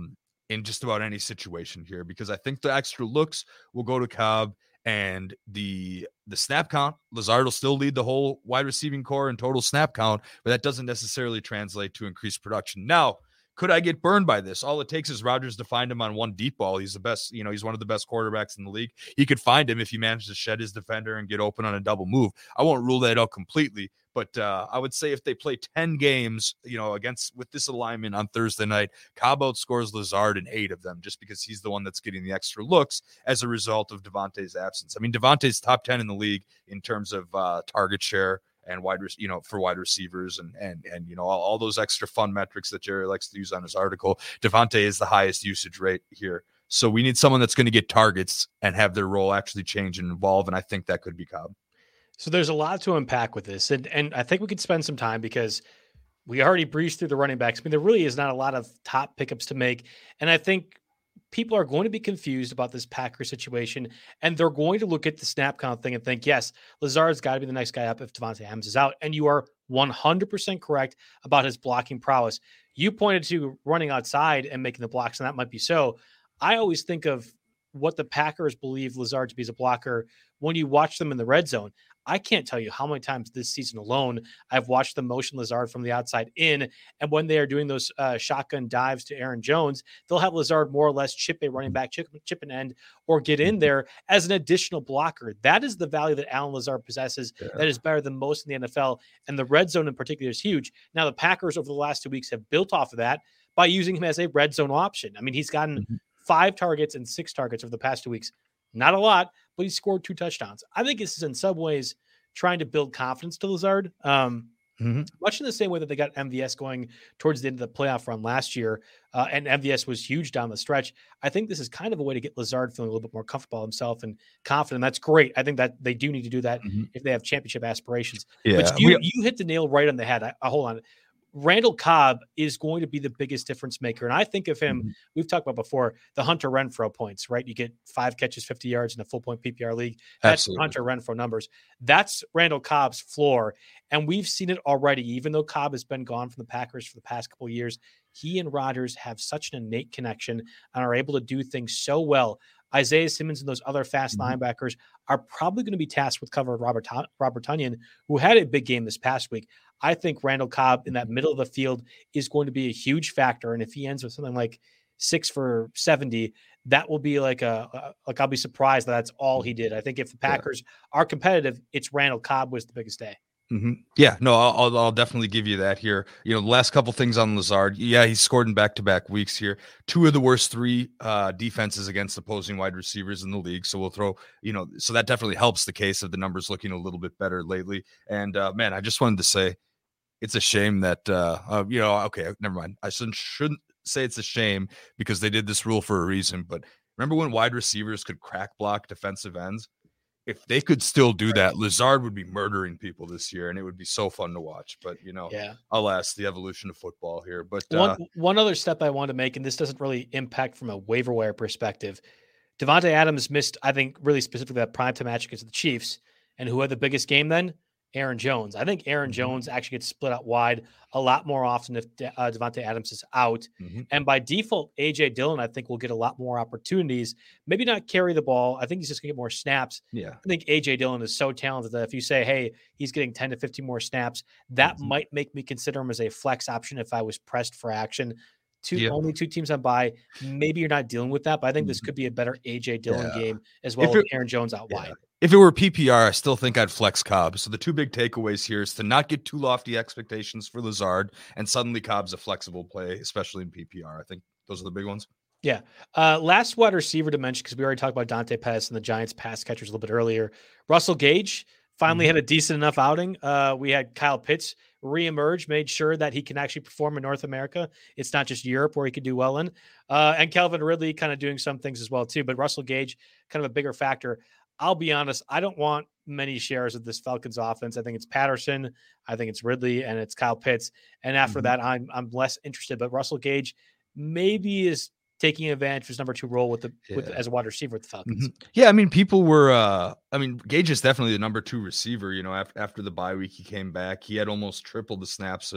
in just about any situation here, because I think the extra looks will go to Cobb, and the the snap count, Lazard will still lead the whole wide receiving core in total snap count, but that doesn't necessarily translate to increased production. Now, could I get burned by this? All it takes is Rodgers to find him on one deep ball. He's the best, you know, he's one of the best quarterbacks in the league. He could find him if he managed to shed his defender and get open on a double move. I won't rule that out completely, but uh, I would say if they play ten games, you know, against with this alignment on Thursday night, Cobb outscores Lazard in eight of them, just because he's the one that's getting the extra looks as a result of Devontae's absence. I mean, Devontae's top ten in the league in terms of uh, target share and wide, you know, for wide receivers and, and, and, you know, all, all those extra fun metrics that Jerry likes to use on his article. Devontae is the highest usage rate here. So we need someone that's going to get targets and have their role actually change and evolve. And I think that could be Cobb.
So there's a lot to unpack with this. And, and I think we could spend some time because we already breezed through the running backs. I mean, there really is not a lot of top pickups to make. And I think people are going to be confused about this Packers situation, and they're going to look at the snap count thing and think, yes, Lazard's got to be the next guy up if Davante Adams is out. And you are one hundred percent correct about his blocking prowess. You pointed to running outside and making the blocks, and that might be so. I always think of what the Packers believe Lazard to be as a blocker when you watch them in the red zone. I can't tell you how many times this season alone I've watched them motion Lazard from the outside in, and when they are doing those uh, shotgun dives to Aaron Jones, they'll have Lazard more or less chip a running back, chip, chip an end, or get in there as an additional blocker. That is the value that Allen Lazard possesses. Yeah. That is better than most in the N F L, and the red zone in particular is huge. Now, the Packers over the last two weeks have built off of that by using him as a red zone option. I mean, he's gotten mm-hmm. five targets and six targets over the past two weeks. Not a lot, but he scored two touchdowns. I think this is in some ways trying to build confidence to Lazard, um, mm-hmm. much in the same way that they got M V S going towards the end of the playoff run last year, uh, and M V S was huge down the stretch. I think this is kind of a way to get Lazard feeling a little bit more comfortable himself and confident. That's great. I think that they do need to do that mm-hmm. if they have championship aspirations. Yeah, but you, we, you hit the nail right on the head. I, I, hold on. Randall Cobb is going to be the biggest difference maker. And I think of him, mm-hmm. we've talked about before, the Hunter Renfrow points, right? You get five catches, fifty yards in a full point P P R league. That's Absolutely. Hunter Renfrow numbers. That's Randall Cobb's floor. And we've seen it already, even though Cobb has been gone from the Packers for the past couple of years. He and Rodgers have such an innate connection and are able to do things so well. Isaiah Simmons and those other fast mm-hmm. linebackers are probably going to be tasked with covering Robert, Robert Tonyan, who had a big game this past week. I think Randall Cobb in that middle of the field is going to be a huge factor. And if he ends with something like six for seventy, that will be like a, a like I'll be surprised that that's all he did. I think if the Packers yeah. are competitive, it's Randall Cobb was the biggest day.
Mm-hmm. Yeah, no, I'll, I'll definitely give you that here. You know, the last couple things on Lazard. Yeah, he's scored in back-to-back weeks here. Two of the worst three uh, defenses against opposing wide receivers in the league. So we'll throw, you know, so that definitely helps the case of the numbers looking a little bit better lately. And uh, man, I just wanted to say, it's a shame that, uh, uh, you know, okay, never mind. I shouldn't, shouldn't say it's a shame because they did this rule for a reason. But remember when wide receivers could crack block defensive ends? If they could still do that, Lazard would be murdering people this year, and it would be so fun to watch. But, you know, yeah. alas, the evolution of football here. But
one,
uh,
one other step I want to make, and this doesn't really impact from a waiver wire perspective. Davante Adams missed, I think, really specifically that primetime match against the Chiefs. And who had the biggest game then? Aaron Jones. I think Aaron mm-hmm. Jones actually gets split out wide a lot more often if uh, Davante Adams is out. Mm-hmm. And by default, A J Dillon, I think, will get a lot more opportunities. Maybe not carry the ball. I think he's just going to get more snaps.
Yeah.
I think A J Dillon is so talented that if you say, hey, he's getting ten to fifteen more snaps, that mm-hmm. might make me consider him as a flex option if I was pressed for action. Two yeah. Only two teams on bye. Maybe you're not dealing with that, but I think mm-hmm. this could be a better A J Dillon yeah. game as well as Aaron Jones out yeah. wide.
If it were P P R, I still think I'd flex Cobb. So the two big takeaways here is to not get too lofty expectations for Lazard, and suddenly Cobb's a flexible play, especially in P P R. I think those are the big ones.
Yeah. Uh, last wide receiver to mention, because we already talked about Dante Pettis and the Giants pass catchers a little bit earlier. Russell Gage finally mm-hmm. had a decent enough outing. Uh, we had Kyle Pitts reemerge, made sure that he can actually perform in North America. It's not just Europe where he could do well in. Uh, and Calvin Ridley kind of doing some things as well too, but Russell Gage kind of a bigger factor. I'll be honest, I don't want many shares of this Falcons offense. I think it's Patterson, I think it's Ridley, and it's Kyle Pitts. And after mm-hmm. that, I'm I'm less interested. But Russell Gage maybe is taking advantage of his number two role with the yeah. with as a wide receiver with the Falcons.
Mm-hmm. Yeah, I mean, people were. Uh, I mean, Gage is definitely the number two receiver. You know, after after the bye week, he came back. He had almost triple the snaps of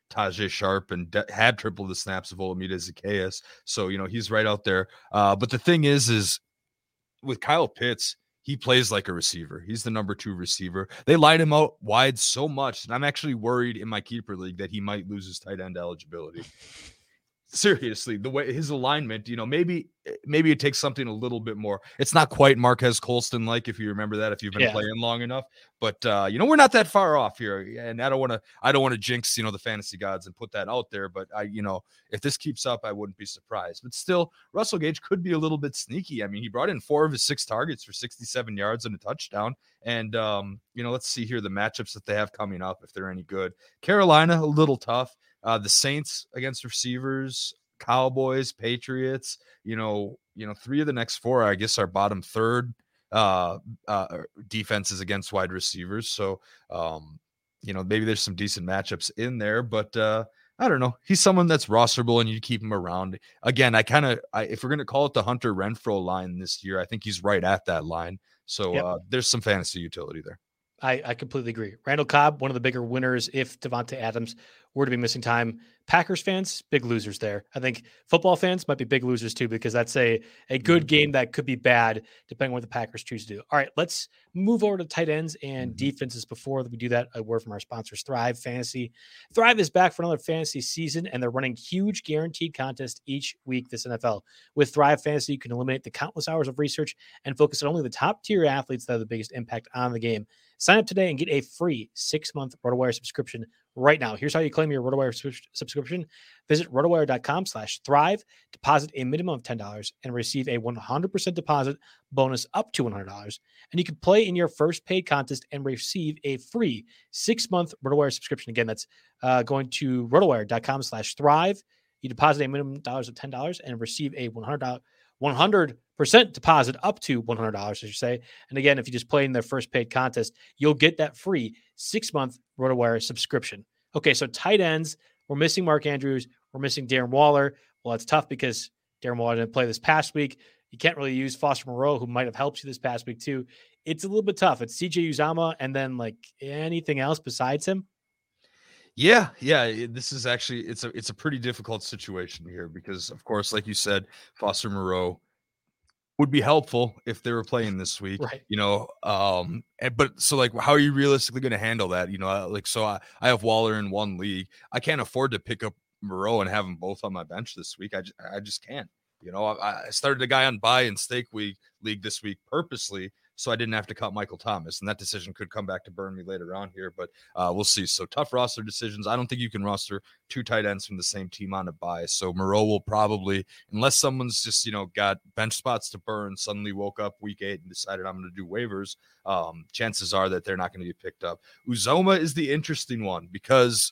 Tajay Sharp and de- had triple the snaps of Olamide Zaccheaus. So, you know, he's right out there. Uh, but the thing is, is with Kyle Pitts, he plays like a receiver. He's the number two receiver. They line him out wide so much, and I'm actually worried in my keeper league that he might lose his tight end eligibility. Seriously, the way his alignment, you know, maybe maybe it takes something a little bit more. It's not quite Marquez Colston like, if you remember that, if you've been yeah. playing long enough. But uh, you know, we're not that far off here, and I don't want to I don't want to jinx, you know, the fantasy gods and put that out there. But I, you know, if this keeps up, I wouldn't be surprised. But still, Russell Gage could be a little bit sneaky. I mean, he brought in four of his six targets for sixty-seven yards and a touchdown. And um, you know, let's see here the matchups that they have coming up, if they're any good. Carolina, a little tough. Uh, the Saints against receivers, Cowboys, Patriots, you know, you know, three of the next four, I guess, are bottom third uh, uh, defenses against wide receivers. So, um, you know, maybe there's some decent matchups in there, but uh, I don't know. He's someone that's rosterable and you keep him around. Again, I kind of, if we're going to call it the Hunter Renfrow line this year, I think he's right at that line. So yep. uh, there's some fantasy utility there.
I, I completely agree. Randall Cobb, one of the bigger winners if Devontae Adams were to be missing time. Packers fans, big losers there. I think football fans might be big losers too, because that's a, a good game that could be bad depending on what the Packers choose to do. All right, let's move over to tight ends and defenses. Before we do that, a word from our sponsors, Thrive Fantasy. Thrive is back for another fantasy season, and they're running huge guaranteed contests each week this N F L. With Thrive Fantasy, you can eliminate the countless hours of research and focus on only the top-tier athletes that have the biggest impact on the game. Sign up today and get a free six-month RotoWire subscription right now. Here's how you claim your RotoWire su- subscription. Visit rotowire.com slash thrive, deposit a minimum of ten dollars, and receive a one hundred percent deposit bonus up to one hundred dollars. And you can play in your first paid contest and receive a free six-month RotoWire subscription. Again, that's uh, going to rotowire.com slash thrive. You deposit a minimum dollars of ten dollars and receive a one hundred dollars one hundred percent deposit up to one hundred dollars, as you say. And again, if you just play in their first paid contest, you'll get that free six-month RotoWire subscription. Okay, so tight ends, we're missing Mark Andrews. We're missing Darren Waller. Well, it's tough because Darren Waller didn't play this past week. You can't really use Foster Moreau, who might have helped you this past week too. It's a little bit tough. It's C J Uzomah and then like anything else besides him.
Yeah, yeah. This is actually it's a it's a pretty difficult situation here because, of course, like you said, Foster Moreau would be helpful if they were playing this week,
right?
You know, um, and, but so like, how are you realistically going to handle that? You know, like, so I, I have Waller in one league. I can't afford to pick up Moreau and have them both on my bench this week. I just, I just can't. You know, I, I started a guy on bye in stake week league this week purposely, so I didn't have to cut Michael Thomas, and that decision could come back to burn me later on here, but uh, we'll see. So tough roster decisions. I don't think you can roster two tight ends from the same team on a bye. So Moreau will probably, unless someone's just, you know, got bench spots to burn, suddenly woke up week eight and decided I'm going to do waivers, um, chances are that they're not going to be picked up. Uzomah is the interesting one because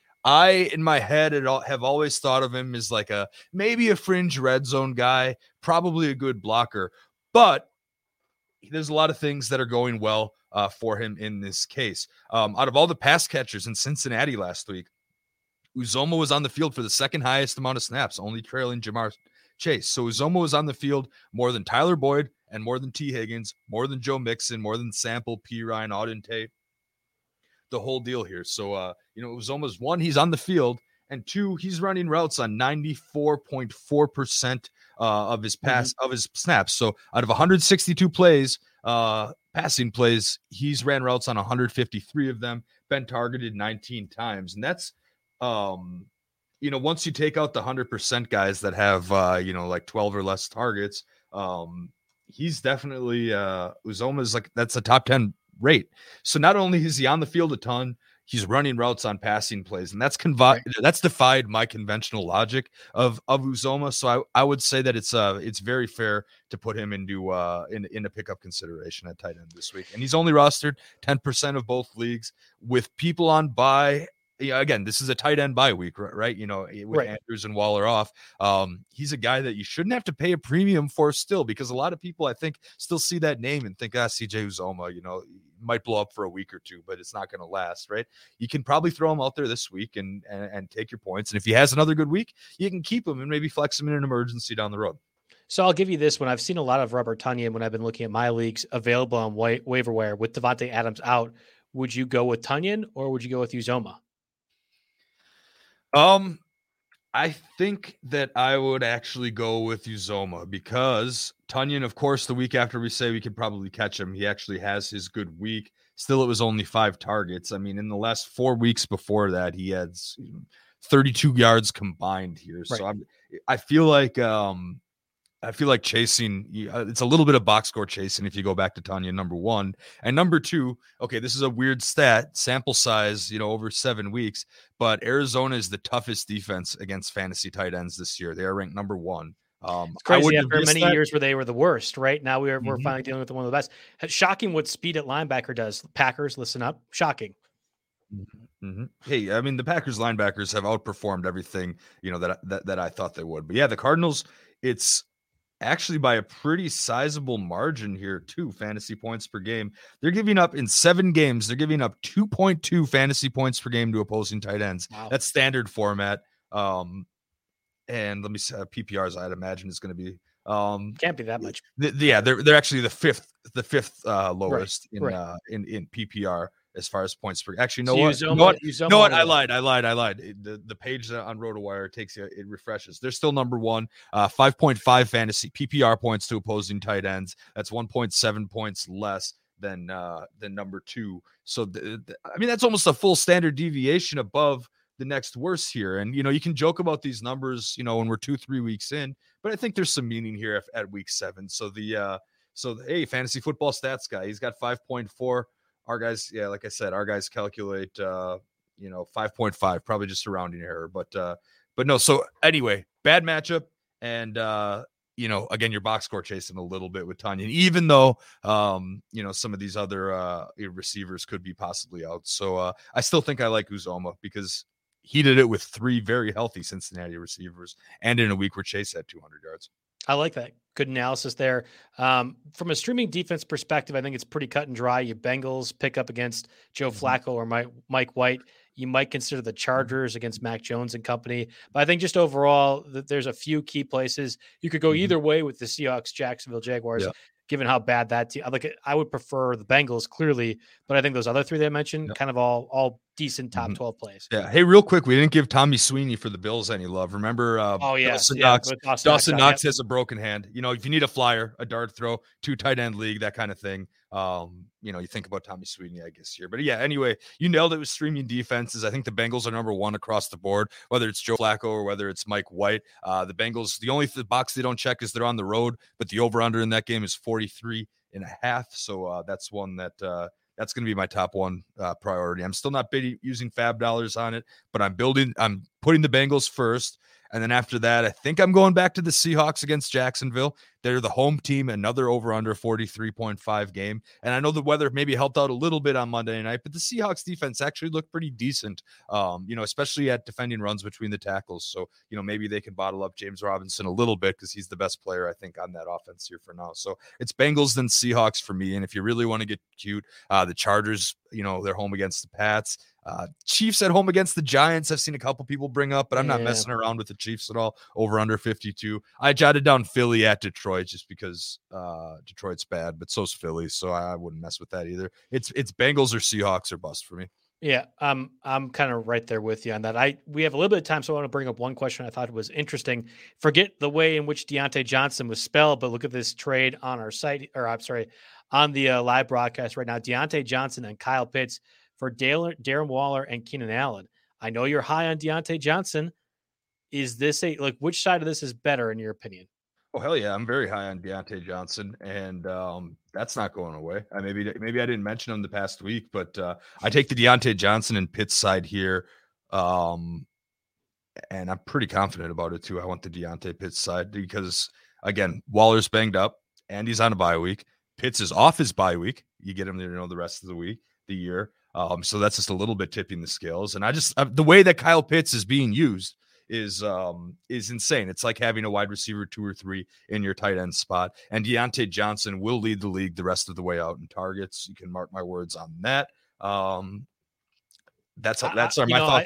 I, in my head, have always thought of him as like a, maybe a fringe red zone guy, probably a good blocker, but there's a lot of things that are going well uh, for him in this case. Um, out of all the pass catchers in Cincinnati last week, Uzomah was on the field for the second highest amount of snaps, only trailing Jamar Chase. So Uzomah was on the field more than Tyler Boyd and more than T. Higgins, more than Joe Mixon, more than Sample, P. Ryan, Auden Tate, the whole deal here. So, uh, you know, Uzomah's one, he's on the field, and two, he's running routes on ninety-four point four percent uh, of his pass mm-hmm. of his snaps. So out of one hundred sixty-two plays, uh, passing plays, he's ran routes on one hundred fifty-three of them, been targeted nineteen times. And that's, um, you know, once you take out the one hundred percent guys that have, uh, you know, like twelve or less targets, um, he's definitely, uh, Uzomah is like, that's a top ten rate. So not only is he on the field a ton, he's running routes on passing plays, and that's convi- that's defied my conventional logic of of Uzomah. So I, I would say that it's uh it's very fair to put him into uh in in a pickup consideration at tight end this week, and he's only rostered ten percent of both leagues with people on bye. Yeah, again, this is a tight end bye week, right? You know, with right. Andrews and Waller off, um, he's a guy that you shouldn't have to pay a premium for still, because a lot of people, I think, still see that name and think, ah, C J Uzomah, you know, might blow up for a week or two, but it's not going to last, right? You can probably throw him out there this week and, and and take your points, and if he has another good week, you can keep him and maybe flex him in an emergency down the road.
So I'll give you this one. I've seen a lot of Robert Tonyan when I've been looking at my leagues available on wa- waiver wire with Devontae Adams out. Would you go with Tonyan or would you go with Uzomah?
Um, I think that I would actually go with Uzomah because Tonyan, of course, the week after we say we could probably catch him, he actually has his good week. Still, it was only five targets. I mean, in the last four weeks before that, he had thirty-two yards combined here. Right. So I'm, I feel like, um, I feel like chasing, it's a little bit of box score chasing if you go back to Tonyan, number one. And number two, okay, this is a weird stat, sample size, you know, over seven weeks, but Arizona is the toughest defense against fantasy tight ends this year. They are ranked number one. Um,
it's crazy after many that. years where they were the worst, right? Now we're, mm-hmm. we're finally dealing with one of the best. Shocking what speed at linebacker does. Packers, listen up. Shocking.
Mm-hmm. Hey, I mean, the Packers linebackers have outperformed everything, you know, that, that, that I thought they would. But yeah, the Cardinals, it's actually by a pretty sizable margin here too, fantasy points per game. They're giving up in seven games. They're giving up two point two fantasy points per game to opposing tight ends. Wow. That's standard format. Um, and let me see, uh, P P Rs I'd imagine is going to be um
can't be that much.
Th- yeah, they're they're actually the fifth, the fifth uh, lowest
right.
in
Right.
uh in in P P R as far as points per. Actually, no
so
what?
Uzomah,
know what?
Uzomah
know what? I lied. I lied. I lied. The the page on RotoWire takes you. It refreshes. They're still number one. Uh, five point five fantasy P P R points to opposing tight ends. That's one point seven points less than uh than number two. So the, the, I mean, that's almost a full standard deviation above the next worst here. And, you know, you can joke about these numbers, you know, when we're two, three weeks in, but I think there's some meaning here at, at week seven. So the, uh, so the, hey, fantasy football stats guy, he's got five point four. Our guys, yeah, like I said, our guys calculate, uh, you know, five point five, probably just a rounding error, but, uh, but no. So anyway, bad matchup. And, uh, you know, again, your box score chasing a little bit with Tonyan, even though, um, you know, some of these other uh, receivers could be possibly out. So uh, I still think I like Uzomah because he did it with three very healthy Cincinnati receivers and in a week where Chase had two hundred yards.
I like that. Good analysis there. Um, from a streaming defense perspective, I think it's pretty cut and dry. Your Bengals pick up against Joe mm-hmm. Flacco or Mike, Mike White. You might consider the Chargers against Mac Jones and company. But I think just overall, th- there's a few key places. You could go mm-hmm. either way with the Seahawks, Jacksonville Jaguars, yeah. given how bad that team. I look at, I would prefer the Bengals clearly, but I think those other three that I mentioned, yep. kind of all all decent top mm-hmm. twelve plays.
Yeah. Hey, real quick, we didn't give Tommy Sweeney for the Bills any love. Remember? Uh,
oh yeah,
Dawson
yeah,
Knox.
Dawson,
Dawson
Knox,
Knox
yep.
has a broken hand. You know, if you need a flyer, a dart throw, two tight end league, that kind of thing. Um, you know, you think about Tommy Sweeney, I guess here. But yeah, anyway, you nailed it with streaming defenses. I think the Bengals are number one across the board, whether it's Joe Flacco or whether it's Mike White. Uh, the Bengals, the only th- box they don't check is they're on the road, but the over-under in that game is forty-three and a half. So uh, that's one that uh, that's going to be my top one uh, priority. I'm still not bid- using fab dollars on it, but I'm building, I'm putting the Bengals first. And then after that, I think I'm going back to the Seahawks against Jacksonville. They're the home team, another over-under forty-three point five game. And I know the weather maybe helped out a little bit on Monday night, but the Seahawks defense actually looked pretty decent, um, you know, especially at defending runs between the tackles. So, you know, maybe they can bottle up James Robinson a little bit because he's the best player, I think, on that offense here for now. So it's Bengals then Seahawks for me. And if you really want to get cute, uh, the Chargers, you know, they're home against the Pats. Uh, Chiefs at home against the Giants. I've seen a couple people bring up, but I'm not yeah. messing around with the Chiefs at all. Over under fifty-two. I jotted down Philly at Detroit just because uh, Detroit's bad, but so's Philly, so I wouldn't mess with that either. It's it's Bengals or Seahawks or bust for me.
Yeah, um, I'm kind of right there with you on that. I we have a little bit of time, so I want to bring up one question I thought was interesting. Forget the way in which Deontay Johnson was spelled, but look at this trade on our site, or I'm sorry, on the uh, live broadcast right now. Deontay Johnson and Kyle Pitts for Dale, Darren Waller and Keenan Allen. I know you're high on Deontay Johnson. Is this a like which side of this is better in your opinion?
Oh hell yeah, I'm very high on Deontay Johnson, and um, that's not going away. I maybe maybe I didn't mention him the past week, but uh, I take the Deontay Johnson and Pitts side here, um, and I'm pretty confident about it too. I want the Deontay Pitts side because again, Waller's banged up, and he's on a bye week. Pitts is off his bye week. You get him, you know, the rest of the week, the year. Um, so that's just a little bit tipping the scales. And I just, uh, the way that Kyle Pitts is being used is, um, is insane. It's like having a wide receiver two or three in your tight end spot. And Deontay Johnson will lead the league the rest of the way out in targets. You can mark my words on that. Um, that's, that's our, my
know,
thoughts
I,
are.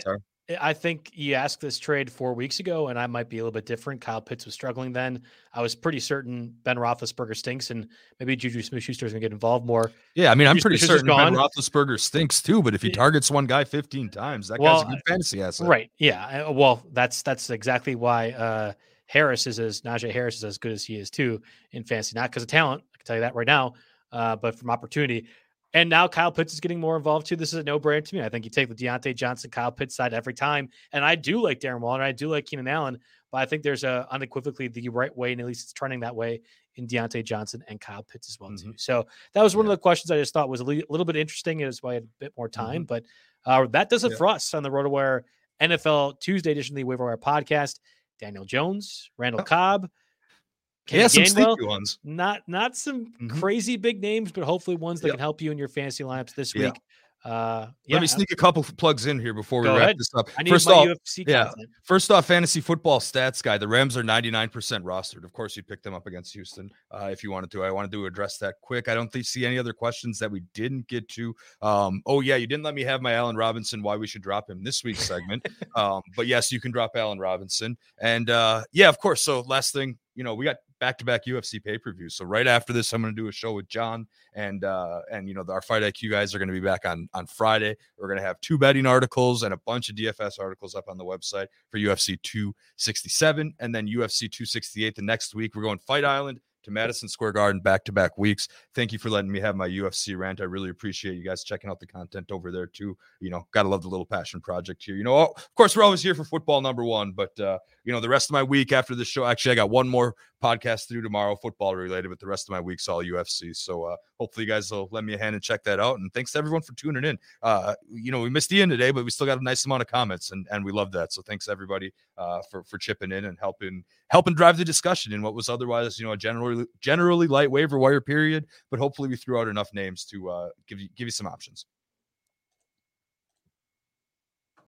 I think you asked this trade four weeks ago, and I might be a little bit different. Kyle Pitts was struggling then. I was pretty certain Ben Roethlisberger stinks, and maybe Juju Smith-Schuster is going to get involved more.
Yeah, I mean, I'm
Juju
pretty
Smith-Schuster's
certain Ben
gone.
Roethlisberger stinks too, but if he targets one guy fifteen times, that
Well,
guy's a good fantasy asset.
Right. Yeah. uh, Well, that's that's exactly why uh, Harris is as Najee Harris is as good as he is too in fantasy. Not because of talent, I can tell you that right now, uh, but from opportunity. And now Kyle Pitts is getting more involved too. This is a no-brainer to me. I think you take the Deontay Johnson, Kyle Pitts side every time. And I do like Darren Waller, and I do like Keenan Allen, but I think there's a unequivocally the right way, and at least it's trending that way in Deontay Johnson and Kyle Pitts as well
Mm-hmm.
too. So that was one
Yeah.
of the questions I just thought was a li- little bit interesting. It was why I had a bit more time,
Mhm.
but uh, that does it
Yeah.
for us on the RotoWire N F L Tuesday edition of the Waiver Wire podcast. Daniel Jones, Randall
Oh.
Cobb, Kenny
Yeah, some
Gainwell.
sneaky ones.
Not not some
Mhm.
crazy big names, but hopefully ones that
Yep.
can help you in your fantasy lineups this
Yeah.
week. Uh, yeah,
Let me sneak a couple of plugs in here before we
Go
wrap
ahead.
this up.
I need
First
my
off,
U F C
yeah.
content.
First off, fantasy football stats guy. The Rams are ninety-nine percent rostered. Of course, you pick them up against Houston uh, if you wanted to. I wanted to address that quick. I don't think, see any other questions that we didn't get to. Um, oh, yeah, you didn't let me have my Allen Robinson, why we should drop him this week's segment. um, but yes, you can drop Allen Robinson. And uh, yeah, of course. So last thing, you know, we got back-to-back U F C pay-per-views. So right after this, I'm going to do a show with John and, uh, and you know, the, our Fight I Q guys are going to be back on, on Friday. We're going to have two betting articles and a bunch of D F S articles up on the website for U F C two sixty-seven and then U F C two sixty-eight the next week. We're going Fight Island to Madison Square Garden back-to-back weeks. Thank you for letting me have my U F C rant. I really appreciate you guys checking out the content over there too. You know, gotta love the little passion project here. You know, of course, we're always here for football number one, but uh, you know, the rest of my week after this show, actually, I got one more podcast to do tomorrow, football related, but the rest of my week's all U F C. So uh, hopefully you guys will lend me a hand and check that out. And thanks to everyone for tuning in. Uh, you know, we missed Ian today, but we still got a nice amount of comments, and, and we love that. So thanks everybody uh, for for chipping in and helping helping drive the discussion in what was otherwise, you know, a generally generally light waiver wire period. But hopefully we threw out enough names to uh, give you give you some options.